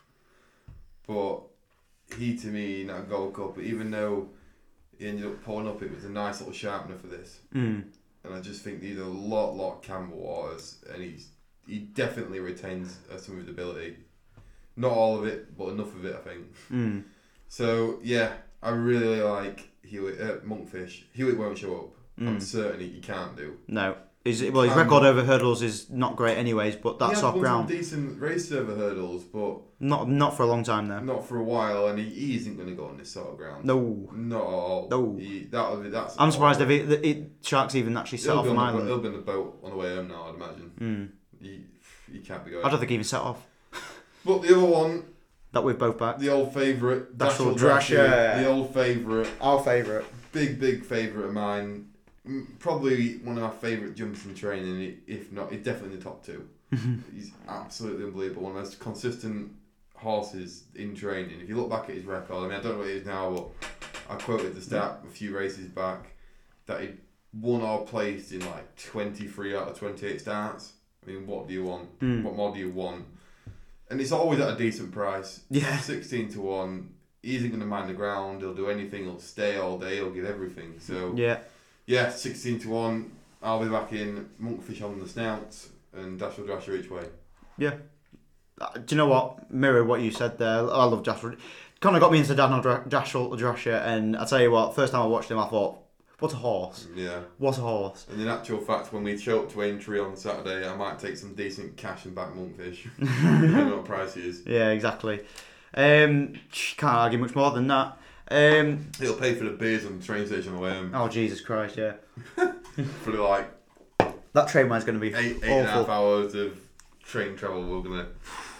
But he, to me, in that Gold Cup, even though he ended up pulling up, it was a nice little sharpener for this. And I just think these are a lot Campbell Waters, and he definitely retains some of his ability. Not all of it, but enough of it, I think. So, yeah, I really like Hewitt, Monkfish. Hewitt won't show up. I'm certain he can't do. No. His record over hurdles is not great anyways, but that's off ground. He has won some decent races over hurdles, but... Not for a long time, though. Not for a while, and he isn't going to go on this sort of ground. No. Not at all. No. I'm surprised if Sharks even actually set off from Ireland. He'll be on the boat on the way home now, I'd imagine. He can't be going. I don't think he even set off. But the other one... That we've both backed. The old favourite. Dashel Drasher. The old favourite. Our favourite. Big favourite of mine. Probably one of my favourite jumps in training, if not, he's definitely in the top 2. He's absolutely unbelievable. One of the most consistent horses in training. If you look back at his record, I mean, I don't know what it is now, but I quoted the stat a few races back that he won or placed in like 23 out of 28 starts. I mean, what do you want? What more do you want? And it's always at a decent price. Yeah. 16 to 1. He isn't going to mind the ground. He'll do anything. He'll stay all day. He'll give everything. So yeah, 16 to 1. I'll be back in Monkfish on the snouts and Dashel Drasher each way. Yeah. Do you know what? Mirror what you said there. I love Dashel. Kind of got me into Dashel Drasher, and I tell you what, first time I watched him, I thought, what a horse. Yeah. What a horse. And in actual fact, when we show up to entry on Saturday, I might take some decent cash and back Monkfish. I don't know what price he is. Yeah, exactly. Can't argue much more than that. He'll pay for the beers on the train station on the way home. Oh, Jesus Christ, yeah. For like... That train ride's going to be eight and a half hours of train travel we're going to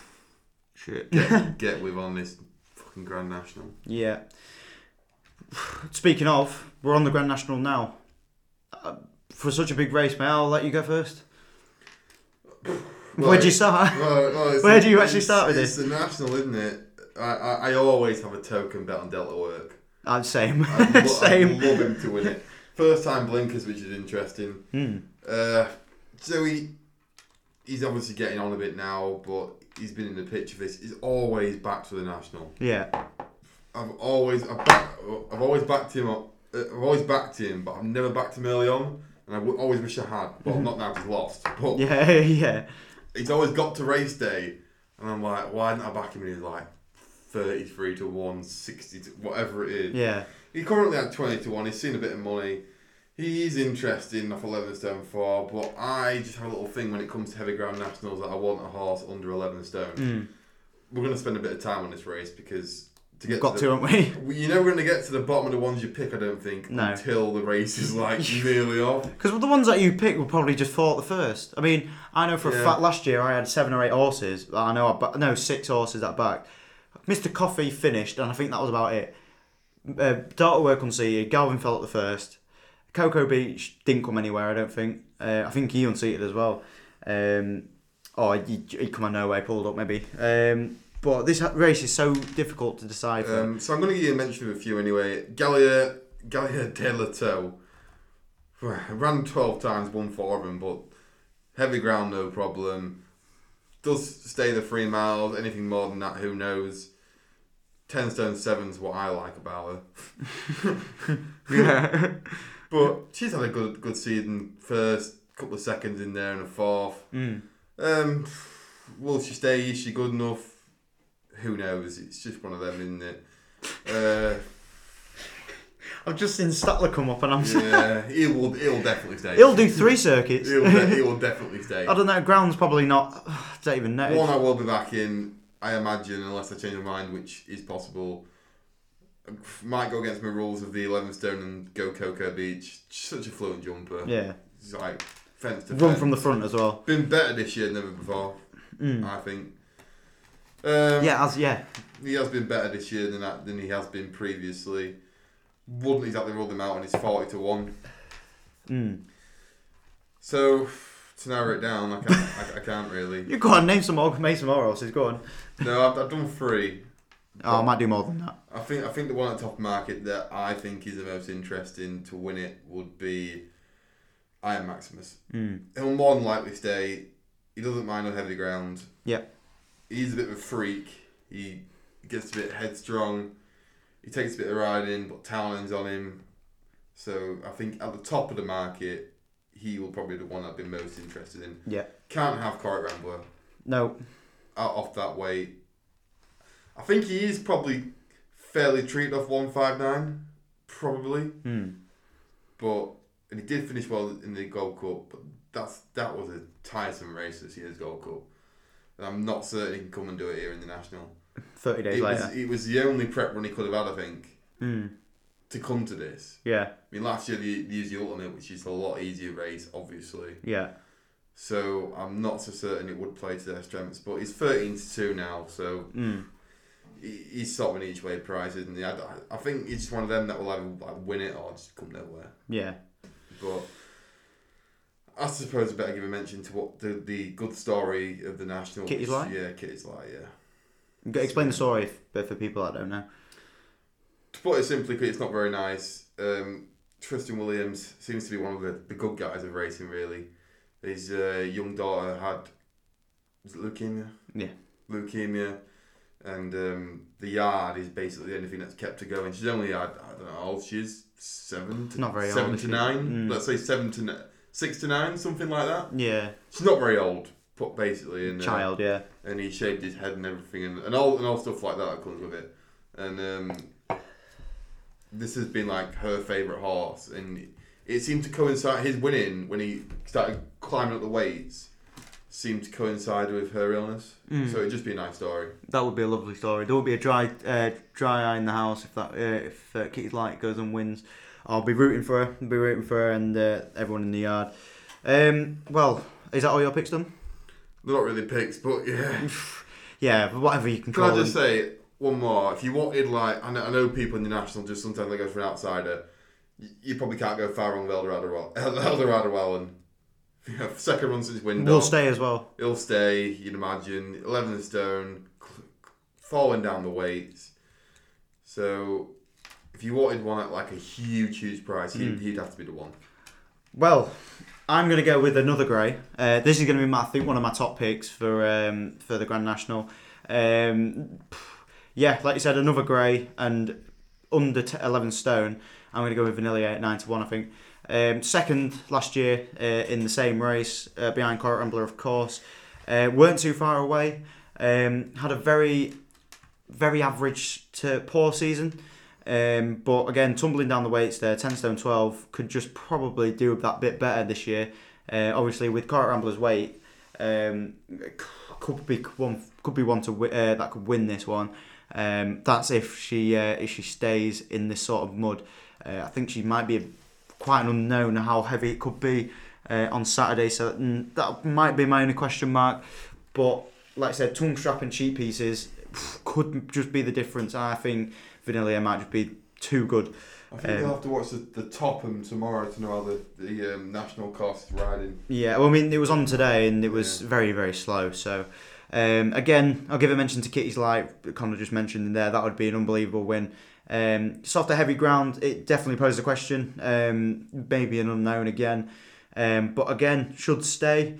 shit get with on this fucking Grand National. Yeah. Speaking of, we're on the Grand National now. For such a big race, mate, I'll let you go first. Where'd you start? Where do you actually start with this? It's the National, isn't it? I always have a token bet on Delta Work. Same. Same. I love him to win it. First time blinkers, which is interesting. So he's obviously getting on a bit now, but he's been in the picture for this. He's always backed for the National. Yeah. I've always backed him, but I've never backed him early on, and I always wish I had. Well, not now 'cause he's lost. But yeah. He's always got to race day, and I'm like, why didn't I back him? And he's like 33 to 1, 60 to whatever it is. Yeah. He's currently at 20 to 1. He's seen a bit of money. He's interesting off 11 stone 4, but I just have a little thing when it comes to heavy ground nationals that I want a horse under 11 stone. We're going to spend a bit of time on this race because to get haven't we? You're never going to get to the bottom of the ones you pick, I don't think, until the race is like nearly off. Because the ones that you pick will probably just fall at the first. I mean, I know for a fact last year I had 7 or 8 horses. I know 6 horses that backed. Mr. Coffee finished, and I think that was about it. Delta Work unseated. Galvin fell at the first. Cocoa Beach didn't come anywhere, I don't think. I think he unseated as well. He come on nowhere, pulled up maybe. But this race is so difficult to decipher. So I'm going to give you a mention of a few anyway. Gallia de la Toe. Ran 12 times, won 4 of them, but heavy ground, no problem. Does stay the 3 miles. Anything more than that, who knows? 10 stone 7's what I like about her. Yeah. But she's had a good season. First, couple of seconds in there and a 4th. Will she stay? Is she good enough? Who knows? It's just one of them, isn't it? I've just seen Statler come up and I'm... Yeah, he'll definitely stay. He'll do 3 circuits. He'll definitely stay. I don't know, ground's probably not... I don't even know. One I will be back in, I imagine, unless I change my mind, which is possible. Might go against my rules of the 11 stone and go Cocoa Beach. Such a fluent jumper. Yeah. He's like fence to Run fence. from the front as well. Been better this year than ever before, I think. He has been better this year than he has been previously. Wouldn't exactly rule him out, and he's 40 to 1. So to narrow it down, I can't really. You go on, name some more horses. Go on. No, I've done 3. Oh, I might do more than that. I think the one at the top of the market that I think is the most interesting to win it would be Iron Maximus. He'll more than likely stay. He doesn't mind on heavy ground. Yep. He's a bit of a freak. He gets a bit headstrong. He takes a bit of riding, but talon's on him. So I think at the top of the market, he will probably be the one I'd be most interested in. Yeah. Can't have Corey Rambler. No. Off that weight. I think he is probably fairly treated off 159, probably. But and he did finish well in the Gold Cup, but that was a tiresome race this year's Gold Cup. And I'm not certain he can come and do it here in the National. 30 days later. It was the only prep run he could have had, I think, to come to this. Yeah. I mean, last year they used the Ultimate, which is a lot easier race, obviously. Yeah. So I'm not so certain it would play to their strengths. But he's 13-2 now, so he's sort of an each way prize, isn't he? I think he's just one of them that will either win it or just come nowhere. Yeah. But I suppose I better give a mention to what the good story of the National. Kitty's Light? Yeah, Kitty's Light, yeah. Explain the story for people that don't know. To put it simply, it's not very nice. Tristan Williams seems to be one of the good guys of racing, really. His young daughter had leukemia. Yeah. Leukemia. And the yard is basically the only thing that's kept her going. She's only had, I don't know how old she is, 7 to, not very 7 old, to 9. Let's say 6 to 9, something like that. Yeah. She's not very old, but basically. And, child, yeah. And he shaved his head and everything, and all stuff like that comes with it. And this has been like her favourite horse, and it seemed to coincide, his winning when he started climbing up the weights seemed to coincide with her illness. So it'd just be a nice story. That would be a lovely story. There would be a dry eye in the house if Kitty's Light goes and wins. I'll be rooting for her. I'll be rooting for her and everyone in the yard. Well, is that all your picks done? They're not really picks, but yeah. Yeah, but whatever you can call Can I just say one more? If you wanted, like, I know people in the National just sometimes they go for an outsider. You probably can't go far wrong with Eldorado Well. Second run since Windle. Will stay as well. He'll stay, you'd imagine. 11 stone, falling down the weights. So, if you wanted one at like a huge price, he'd have to be the one. Well, I'm going to go with another grey. This is going to be, I think, one of my top picks for the Grand National. Yeah, like you said, another grey and under 11 stone. I'm going to go with Vanilla at 9-1, I think. Second last year in the same race, behind Corey Rambler, of course. Weren't too far away. Had a very, very average to poor season. But again, tumbling down the weights there, 10 stone 12, could just probably do that bit better this year. Obviously, with Corey Rambler's weight, could be one that could win this one. That's if she stays in this sort of mud. I think she might be quite an unknown how heavy it could be on Saturday, so that might be my only question mark. But like I said, tongue strap and cheap pieces could just be the difference. I think Vanilla might just be too good. I think you'll have to watch the Topham tomorrow to know how the National cost riding. Yeah, well, I mean, it was on today and it was very, very slow. So, again, I'll give a mention to Kitty's Light. Connor just mentioned in there, that would be an unbelievable win. Soft to heavy ground, it definitely poses a question. Maybe an unknown again. But again, should stay.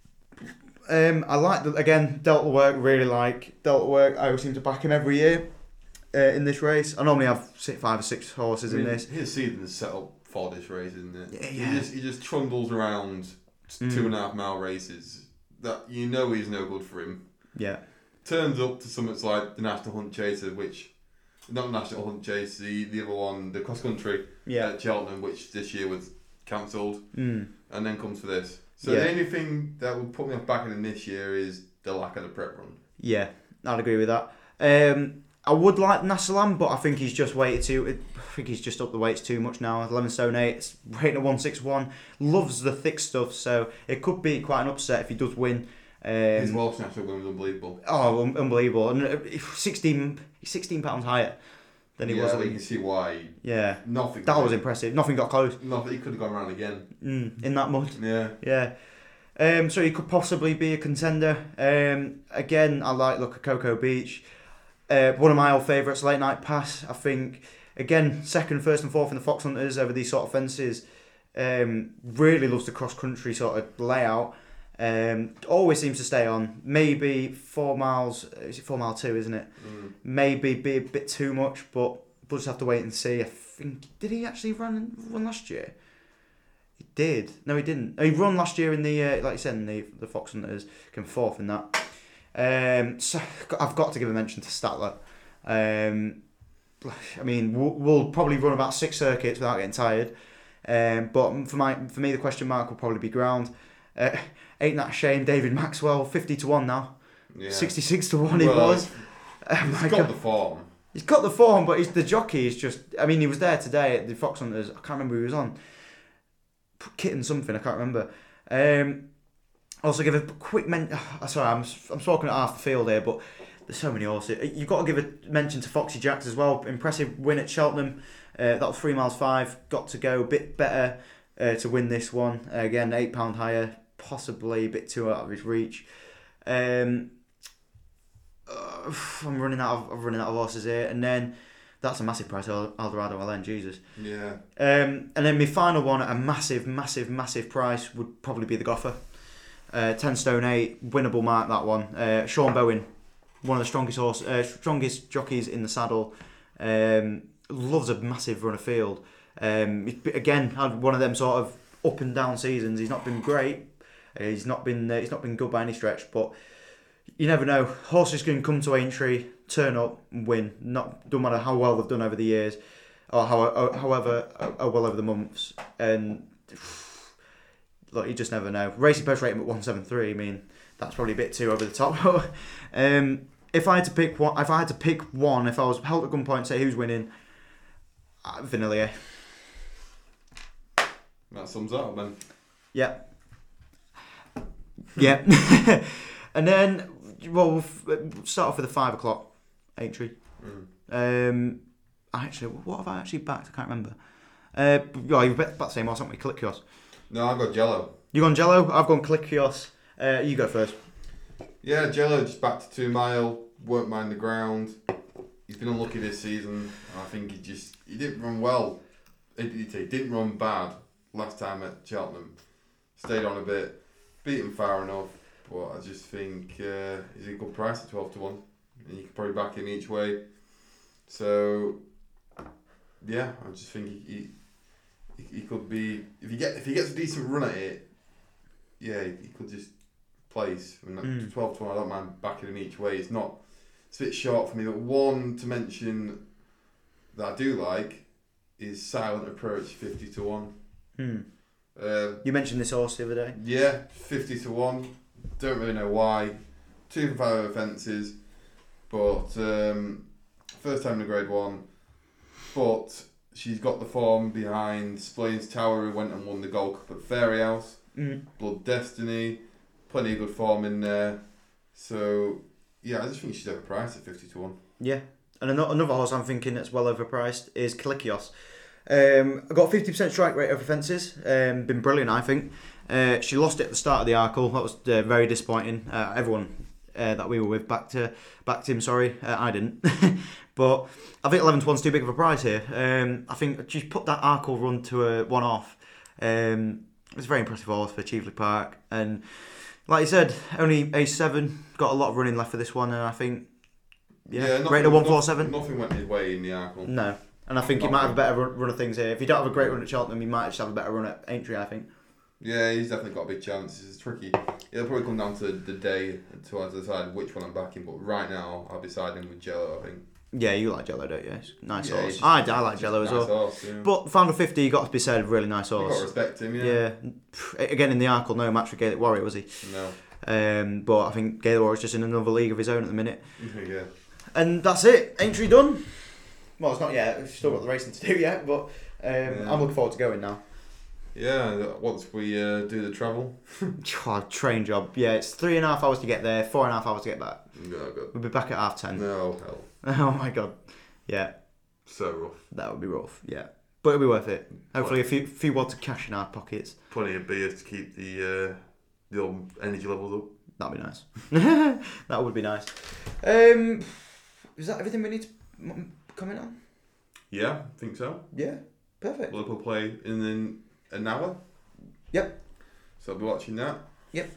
I like, Delta Work, really like Delta Work. I always seem to back him every year in this race. I normally have 5 or 6 horses in this. His season is set up for this race, isn't it? Yeah. He just trundles around 2.5 mile races that you know he's no good for him. Yeah. Turns up to something like the National Hunt Chaser, not National Hunt Chase, the other one, the cross country at Cheltenham, which this year was cancelled, and then comes for this. So the only thing that would put me off backing him this year is the lack of the prep run. Yeah, I'd agree with that. I would like Nassalam, but I think he's just weighted too. I think he's just up the weights too much now. 11 stone 8, it's rated at 161. Loves the thick stuff, so it could be quite an upset if he does win. His Welsh National win was unbelievable. Oh, unbelievable! And 16 pounds higher than he was. Yeah, you can see why. Yeah, nothing. That was impressive. Nothing got close. Nothing. He could have gone around again. In that mud. Yeah. So he could possibly be a contender. Again, I like look at Cocoa Beach. One of my old favourites, Late Night Pass. I think, again, second, first and fourth in the Fox Hunters over these sort of fences. Really loves the cross-country sort of layout. Always seems to stay on. Maybe 4 miles, is it 4 mile 2, isn't it? Maybe be a bit too much, but we'll just have to wait and see. I think, did he actually run last year? He did. No, he didn't. He ran last year in the, like you said, in the Fox Hunters, came fourth in that. So I've got to give a mention to Statler. I mean, we'll probably run about 6 circuits without getting tired. But for me, the question mark will probably be ground. Ain't that a shame? David Maxwell, 50-1 now. Yeah. 66-1 he was. He's got the form. He's got the form, but the jockey is just... I mean, he was there today at the Fox Hunters. I can't remember who he was on. Kitten something, I can't remember. Also give a quick sorry, I'm talking at half the field here, but there's so many horses. You've got to give a mention to Foxy Jacks as well. Impressive win at Cheltenham. That was 3 miles 5. Got to go a bit better to win this one. Again, £8 higher, possibly a bit too out of his reach. I'm running out of horses here, and then that's a massive price, Eldorado LN, Jesus. Yeah. And then my final one at a massive price would probably be the Goffer. 10 stone 8, winnable mark, that one. Sean Bowen, one of the strongest jockeys in the saddle. Loves a massive run of field. Again, had one of them sort of up and down seasons. He's not been great. He's not been good by any stretch, but you never know. Horses can come to Aintree, turn up and win. Don't matter how well they've done over the years, or however well over the months. And look, you just never know. Racing Post rate him at 173. I mean, that's probably a bit too over the top. If I had to pick one, if I was held at gunpoint, say who's winning, Vanillier. That sums up, then. Yeah. Yeah. And then, well, we'll start off with the 5 o'clock Aintree. Actually, what have I actually backed? I can't remember. Well, you've bet the same horse, haven't we? Click-Kios. No, I've got Jello. You gone Jello? I've gone Click-Kios. You go first. Yeah, Jello just back to 2 mile, won't mind the ground. He's been unlucky this season. I think he didn't run well. He didn't run bad last time at Cheltenham. Stayed on a bit, beat him far enough, but I just think he's a good price at 12-1. And you can probably back him each way. So, yeah, I just think he could be, if he gets a decent run at it, yeah, he could just place. I mean, 12-1, I don't mind backing him each way. It's a bit short for me, but one to mention that I do like is Silent Approach, 50-1. You mentioned this horse the other day. Yeah, 50-1. Don't really know why. 2 from 5 over fences, but first time in a Grade 1. But she's got the form behind Splains Tower, who went and won the Gold Cup at Fairy House. Blood Destiny, plenty of good form in there. So, yeah, I just think she's overpriced at 50-1. Yeah, and another horse I'm thinking that's well overpriced is Click-Kios. I got 50% strike rate over fences. Been brilliant, I think. She lost it at the start of the Arkle. That was very disappointing. Everyone that we were with backed him. Sorry, I didn't. But I think 11-1's too big of a price here. I think she's put that Arkle run to a one-off. It's a very impressive horse for Cheveley Park, and like you said, only A7, got a lot of running left for this one, and I think rate of 147. Nothing went his way in the Arkle. No. And I think he might have a better run of things here. If you don't have a great run at Cheltenham, you might just have a better run at Aintree, I think. Yeah, he's definitely got a big chance. It's tricky. It'll probably come down to the day to decide which one I'm backing. But right now, I'll be siding with Jello, I think. Yeah, you like Jello, don't you? It's nice horse. I like Jello as well. Horse, yeah. But Final 50, you got to be said, really nice horse. You got to respect him, yeah. Yeah. Again, in the Arkle, no match for Gaelic Warrior, was he? No. But I think Gaelic Warrior's just in another league of his own at the minute. Yeah. And that's it. Aintree done. Well, it's not yet. We've still got the racing to do yet, but I'm looking forward to going now. Yeah, once we do the travel. Train job. Yeah, it's 3.5 hours to get there, 4.5 hours to get back. No, good. We'll be back at 10:30. No, hell. Oh my god. Yeah. So rough. That would be rough, yeah. But it'll be worth it. Hopefully a few wads of cash in our pockets. Plenty of beers to keep the old energy levels up. That'd be nice. That would be nice. is that everything we need to comment on? Yeah, I think so. Yeah, perfect. Liverpool play in an hour. Yep. So I'll be watching that. Yep.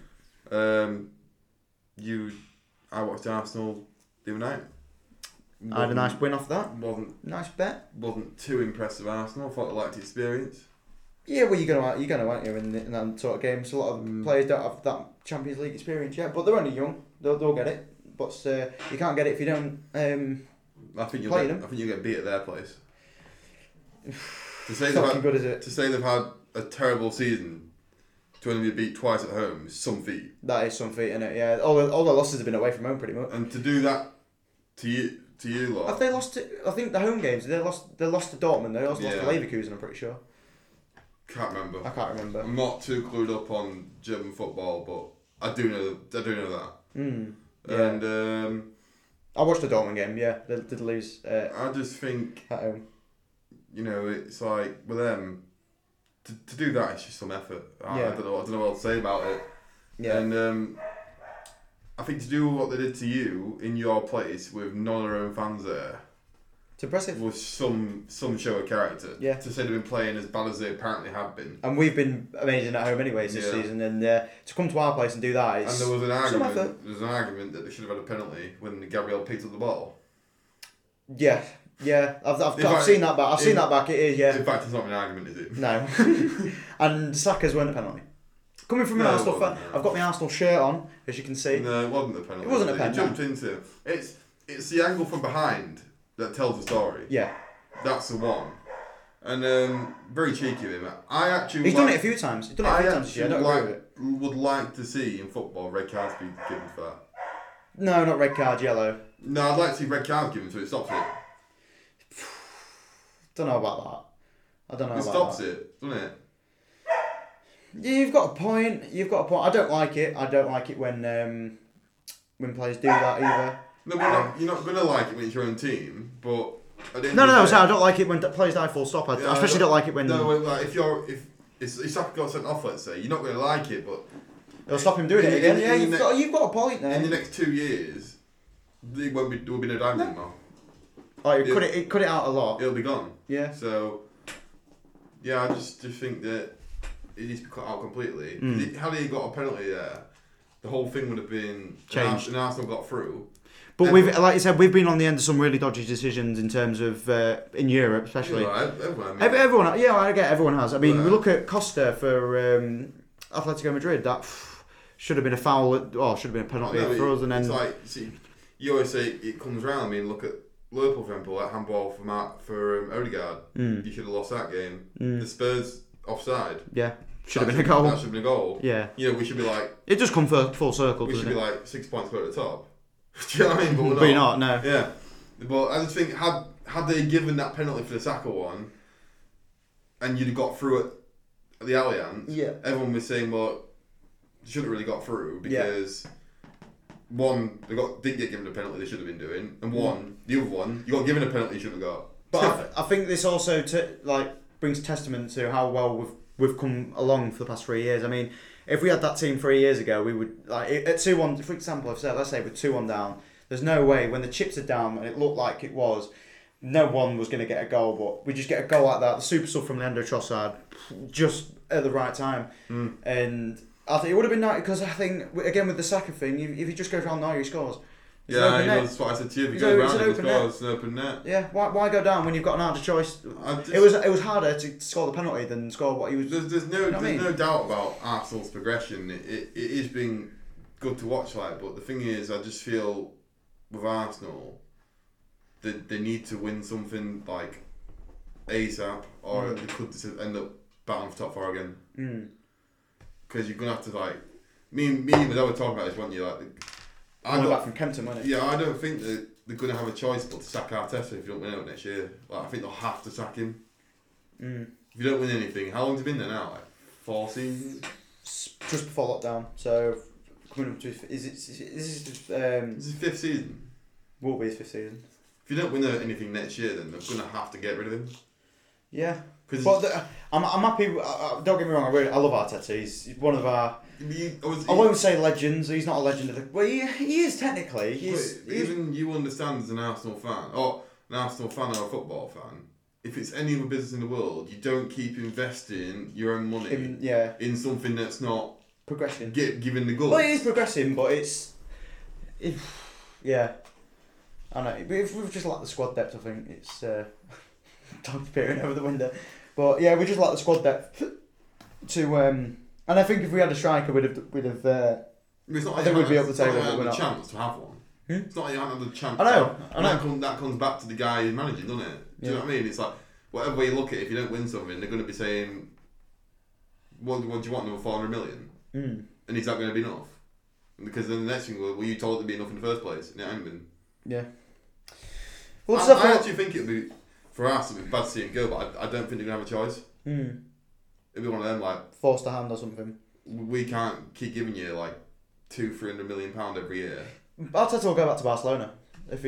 I watched Arsenal the other night. I had a nice win off that. Nice bet. Wasn't too impressive. Arsenal. I thought I liked the experience. Yeah, well, you're gonna, aren't you, in that sort of games? A lot of players don't have that Champions League experience yet, but they're only young. They'll get it. But you can't get it if you don't. I think you'll get beat at their place. To say good, is it? To say they've had a terrible season, to only be beat twice at home is some feat. That is some feat, isn't it? Yeah, all the losses have been away from home, pretty much. And to do that to you lot. Have they lost to? I think the home games. They lost to Dortmund. They also lost to Leverkusen. I'm pretty sure. Can't remember. I can't remember. I'm not too clued up on German football, but I do know that. Yeah. And I watched the Dortmund game. Yeah, they did lose. I just think at home. It's like with them to do that. It's just some effort. I don't know what to say about it. Yeah. And I think to do what they did to you in your place with none of their own fans there. It's impressive. Was some show of character. Yeah. To say they've been playing as bad as they apparently have been. And we've been amazing at home anyways this season, and to come to our place and do that is. And there was an argument. There was an argument that they should have had a penalty when Gabriel picked up the ball. Yeah, I've seen that back. I've seen that back. It is, yeah. In fact, it's not an argument, is it? No. And Saka's weren't a penalty. Coming from an Arsenal fan, I've got my Arsenal shirt on, as you can see. No, it wasn't a penalty. It wasn't a penalty. He jumped into it. It's the angle from behind that tells the story. Yeah. That's the one. And very cheeky of him. He's done it a few times. He's done it a few times this year. I don't agree with it. Would like to see in football red cards be given for that. No, not red card, yellow. No, I'd like to see red cards given so it stops it. Don't know about that. I don't know it about stops that. it, doesn't it? Yeah, you've got a point. I don't like it. I don't like it when players do that either. No, you're not going to like it when it's your own team, but... No, so I don't like it when players die full stop. I especially don't like it when... No, like if Saka got sent off, let's say, you're not going to like it, but... It'll stop him doing it again. You've got a point there. In the next 2 years, there will be no diamond anymore. Oh, it cut it out a lot. It'll be gone. Yeah. So, yeah, I just think that it needs to be cut out completely. Had he got a penalty there, the whole thing would have been changed. And Arsenal got through. But like you said, we've been on the end of some really dodgy decisions in terms of in Europe, especially. Everyone, yeah, I get everyone has. I mean, we look at Costa for Atletico Madrid. That should have been a foul, should have been a penalty for us. And then it's like, you always say it comes round. I mean, look at Liverpool, for example, that handball for Odegaard. You should have lost that game. The Spurs offside. Yeah. Should have been a goal. That should have been a goal. Yeah. We should be like... It does come full circle, we doesn't should it? be like 6 points clear at the top. Do you know what I mean? But we're not. But you're not, no. Yeah. But I just think, had they given that penalty for the Saka one, and you'd have got through at the Allianz, everyone was saying, well, they shouldn't have really got through, because... One, didn't get given a penalty they should have been doing, and the other one, you got given a penalty you should have got. But I think this also brings testament to how well we've come along for the past 3 years. I mean, if we had that team 3 years ago, we would at 2-1. For example, let's say we're 2-1 down. There's no way when the chips are down and it looked like it was, no one was going to get a goal. But we just get a goal like that. The super sub from Leandro Trossard, just at the right time, and. I think it would have been nice because I think again with the Saka thing, if he just goes around now, he scores. That's what I said to you. If he goes around, he scores. It's an open net. Yeah, why go down when you've got an harder choice? It was harder to score the penalty than score what he was. There's no doubt about Arsenal's progression. It is been good to watch, but the thing is, I just feel with Arsenal, they need to win something like ASAP, or they could end up battling for top 4 again. Because you're gonna have to me and I were talking about this, weren't you? I got back from Kempton, wasn't it? Yeah, I don't think that they're gonna have a choice but to sack Arteta if you don't win out next year. I think they'll have to sack him. If you don't win anything, how long's it been there now? 4 seasons. Just before lockdown, so coming up to is his 5th season? Will be his 5th season. If you don't win anything next year, then they're gonna have to get rid of him. Yeah. 'Cause- But I'm happy. Don't get me wrong. I love Arteta. He's one of our. I won't say legends. He's not a legend of the. Well, he is technically. Even you understand as an Arsenal fan, or an Arsenal fan or a football fan, if it's any other business in the world, you don't keep investing your own money in something that's not progressing. Giving the goods. Well, it is progressing, but yeah. I know. We've just lacked the squad depth. I think it's time peering over the window, but yeah, we just lack the squad depth to. And I think if we had a striker, we'd have. It's not I think we'd be up the table. It's not but we're like not. a chance to have one. It's not like you haven't had the chance. I know. That comes back to the guy who's managing, doesn't it? Do you know what I mean? It's like whatever way you look at it, if you don't win something, they're going to be saying, "What do you want? Another 400 million?" And is that going to be enough? Because then the next thing will, you told it to be enough in the first place? And it ain't been. Yeah. Well, I actually think it'd be for us. It'd be bad to see him go, but I don't think they're gonna have a choice. It'd be one of them like forced a hand or something. We can't keep giving you like £200-300 million every year. Arteta will go back to Barcelona if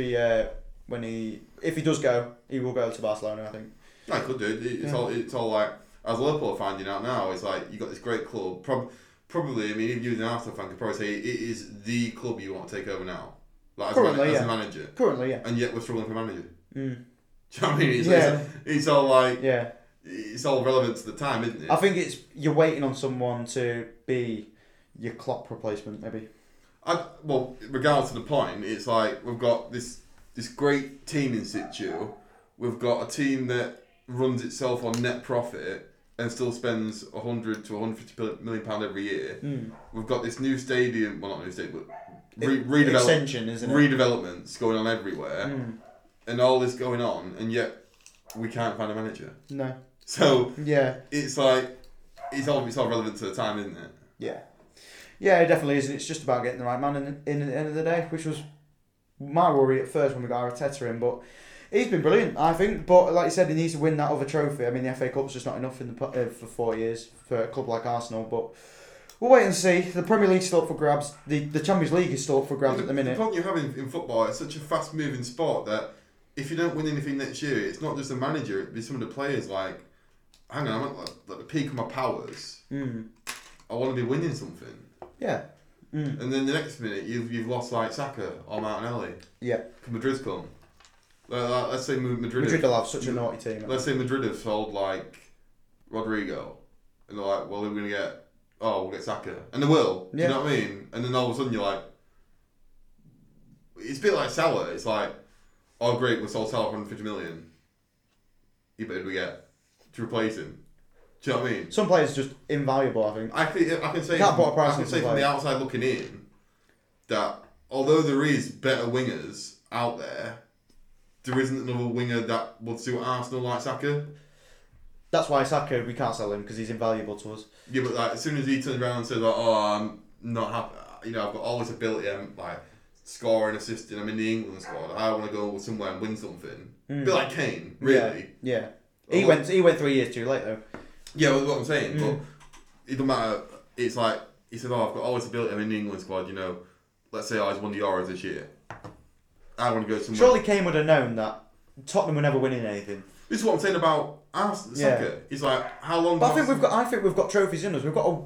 he does go, he will go to Barcelona. I think. No, he could do. It's all like as Liverpool are finding out now. It's like you got this great club. Probably, I mean, if you as an Arsenal fan could probably say it is the club you want to take over now. Like as a manager. Currently, yeah. And yet we're struggling for a manager. Do you know what I mean? It's all like it's all relevant to the time, isn't it? I think you're waiting on someone to be your Klopp replacement, maybe. Well, regardless of the point, it's like we've got this great team in situ. We've got a team that runs itself on net profit and still spends 100 to 150 million pound every year. We've got this new stadium, well not new stadium, but extension, isn't it? Redevelopments going on everywhere, and all this going on, and yet we can't find a manager. No. So yeah, it's like it's all relevant to the time, isn't it? Yeah. Yeah, it definitely is. It's just about getting the right man in at the end of the day, which was my worry at first when we got Arteta in, but he's been brilliant, I think. But like you said, he needs to win that other trophy. I mean, the FA Cup's just not enough for 4 years for a club like Arsenal, but we'll wait and see. The Premier League's still up for grabs. The Champions League is still up for grabs at the minute. The problem you have in football, it's such a fast-moving sport that if you don't win anything next year, it's not just the manager, it'll be some of the players like, hang on, I'm at the peak of my powers. I want to be winning something. Yeah. And then the next minute, you've lost like Saka or Martinelli. Yeah. Madrid's come. Let's say Madrid will have such a naughty team. Let's say Madrid have sold like Rodrigo, and they're like, well, who are we going to get? Oh, we'll get Saka. And they will. Yeah. Do you know what I mean? And then all of a sudden you're like, it's a bit like Salah. It's like, oh great, we sold Salah for 150 million. Who did we get to replace him? Do you know what I mean? Some players are just invaluable, I think. I can say from the outside looking in that although there is better wingers out there, there isn't another winger that would suit Arsenal like Saka. That's why Saka, we can't sell him because he's invaluable to us. Yeah, but like as soon as he turns around and says, like, "Oh, I'm not happy," you know, I've got all this ability, I'm like scoring, assisting, I'm in the England squad. I want to go somewhere and win something. A bit like Kane, really. Yeah. He went 3 years too late though. Yeah, well, that's what I'm saying. But it doesn't matter. It's like he said, "Oh, I've got all this ability. I'm in the England squad. You know, let's say I won the Euros this year. I want to go somewhere." Surely Kane would have known that Tottenham were never winning anything. This is what I'm saying about Arsenal. Saka. He's like, how long? But I think we've got trophies in us.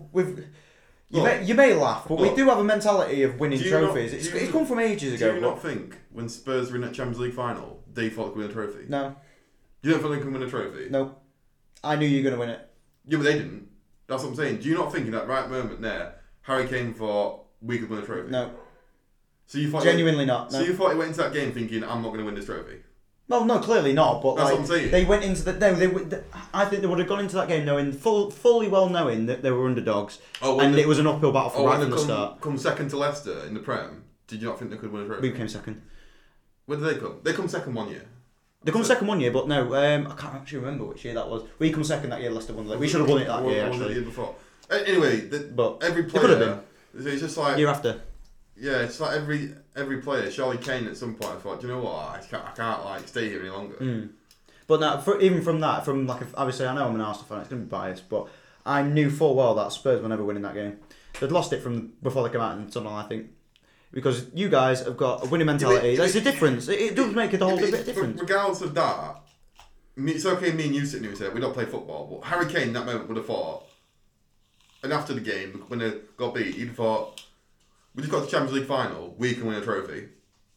You may laugh, but we do have a mentality of winning trophies. It's come from ages ago. Do you not think when Spurs were in that Champions League final, they thought they could win a trophy? No. You don't think they could win a trophy? No. I knew you were going to win it. Yeah, but they didn't. That's what I'm saying. Do you not think in that right moment there, Harry Kane thought we could win a trophy? No. So you thought genuinely not. No. So you thought he went into that game thinking, I'm not going to win this trophy? Well, no, clearly not. But that's what I'm saying. They went into I think they would have gone into that game knowing fully well knowing that they were underdogs, it was an uphill battle from the start. Come second to Leicester in the Prem. Did you not think they could win a trophy? We came second. Where did they come? They come second 1 year. They come second 1 year, but no, I can't actually remember which year that was. We come second that year. Leicester won the league. We should have won it that year. Actually, the year before. Anyway, but every player. It could have been. It's just like year after. Yeah, it's like every player. Charlie Kane at some point I thought, do you know what? I can't like stay here any longer. But now, even from that, obviously I know I'm an Arsenal fan. It's going to be biased, but I knew full well that Spurs were never winning that game. They'd lost it from before they came out in the tunnel, I think. Because you guys have got a winning mentality. That's the difference. It does make it a whole bit different. Regardless of that, It's okay, me and you sitting here and say we don't play football, but Harry Kane in that moment would have thought, and after the game when they got beat, he'd have thought, we just got to the Champions League final, we can win a trophy.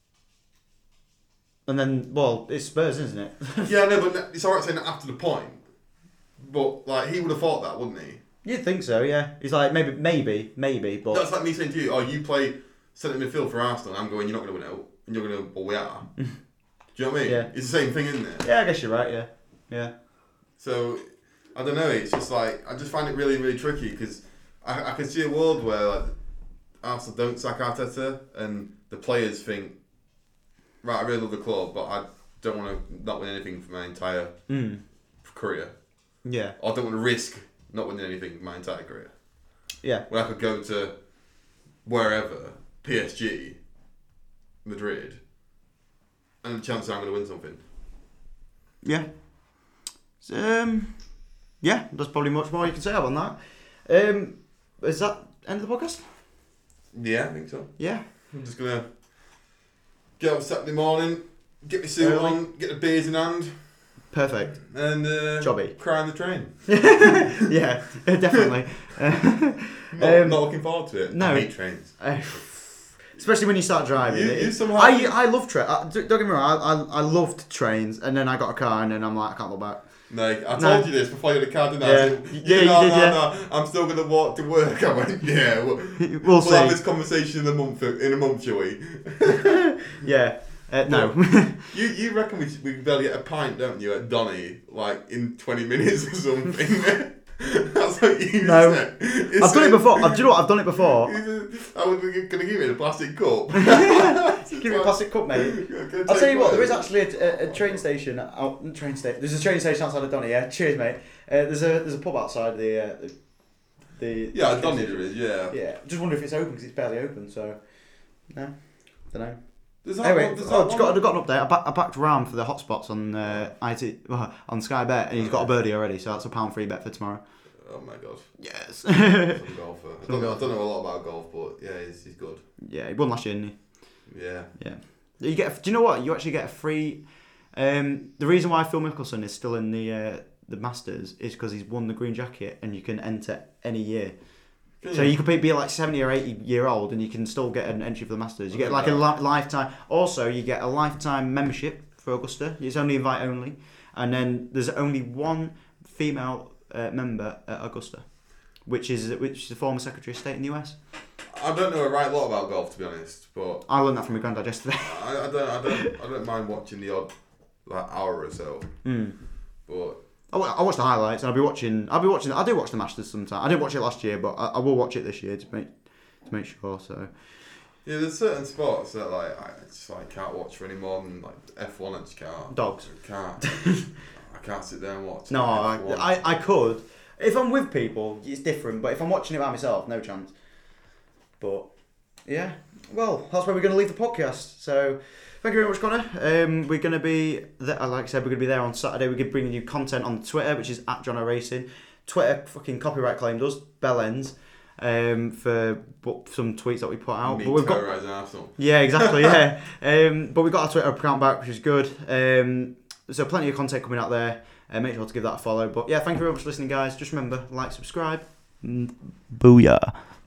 And then, well, it's Spurs, isn't it? Yeah, no, but it's alright saying that after the point, but like he would have thought that, wouldn't he? You'd think so, yeah. He's like, maybe, but... That's like me saying to you, oh, you play centre midfield for Arsenal, and I'm going, you're not going to win out, and you're going to, well, we are. Do you know what I mean? Yeah. It's the same thing, isn't it? Yeah, I guess you're right, yeah. Yeah. So, I don't know, it's just like, I just find it really, really tricky, because I can see a world where like Arsenal don't sack Arteta, and the players think, right, I really love the club, but I don't want to not win anything for my entire career. Yeah. Or I don't want to risk not winning anything for my entire career. Yeah. When I could go to wherever, PSG, Madrid, and the chance that I'm going to win something. Yeah. Yeah, there's probably much more you can say on that. Is that end of the podcast? Yeah, I think so. Yeah. I'm just going to get up Saturday morning, get my suit on, get the beers in hand. Perfect. And Jobby. Cry on the train. Yeah, definitely. Not looking forward to it. No. I hate trains. Especially when you start driving. You somehow... I love trains. Don't get me wrong, I loved trains, and then I got a car, and then I'm like, I can't look back. No, I told you this before you got a car, didn't I? Yeah, You did, yeah. No, I'm still going to walk to work. I went, yeah. We'll see. We'll have this conversation in a month, shall we? Yeah. No. You reckon we could barely get a pint, don't you, at Donny, like in 20 minutes or something? That's what you said. I've done it before. Do you know what? I've done it before. I was going to give it a plastic cup. Give me a plastic cup, mate. I'll tell you what, there is actually a train station. There's a train station outside of Donny, yeah? Cheers, mate. There's a pub outside the yeah, Donny there is, yeah. Yeah, just wonder if it's open because it's barely open, so... No, don't know. Anyway, I've got an update. I backed Ram for the hotspots on on Sky Bet, and he's got a birdie already, so that's a £1 free bet for tomorrow. Oh my god. Yes. Some golfer. I don't know a lot about golf, but yeah, he's good. Yeah, he won last year, didn't he? Yeah. Yeah. Do you know what? You actually get a free... the reason why Phil Mickelson is still in the Masters is because he's won the green jacket, and you can enter any year. So you could be like 70 or 80 year old and you can still get an entry for the Masters. You get like a lifetime. Also, you get a lifetime membership for Augusta. It's only invite only. And then there's only one female member at Augusta, which is the former Secretary of State in the US. I don't know a right lot about golf, to be honest, but I learned that from my granddad yesterday. I don't mind watching the odd like hour or so. But I watch the highlights, and I'll be watching. I do watch the Masters sometimes. I didn't watch it last year, but I will watch it this year to make sure. So yeah, there's certain sports that like I just like can't watch for any more than like F1. I just can't. Dogs. I can't sit there and watch. No, I could. If I'm with people, it's different. But if I'm watching it by myself, no chance. But yeah, well, that's where we're going to leave the podcast. So. Thank you very much, Connor. We're going to be, like I said, we're going to be there on Saturday. We're going to be bringing you content on Twitter, which is @JohnO'Racing. Twitter fucking copyright claimed us, bell ends, for some tweets that we put out. But we've got Arsenal. Yeah, exactly. Yeah. But we've got our Twitter account back, which is good. So plenty of content coming out there. Make sure to give that a follow. But yeah, thank you very much for listening, guys. Just remember, like, subscribe. Booyah.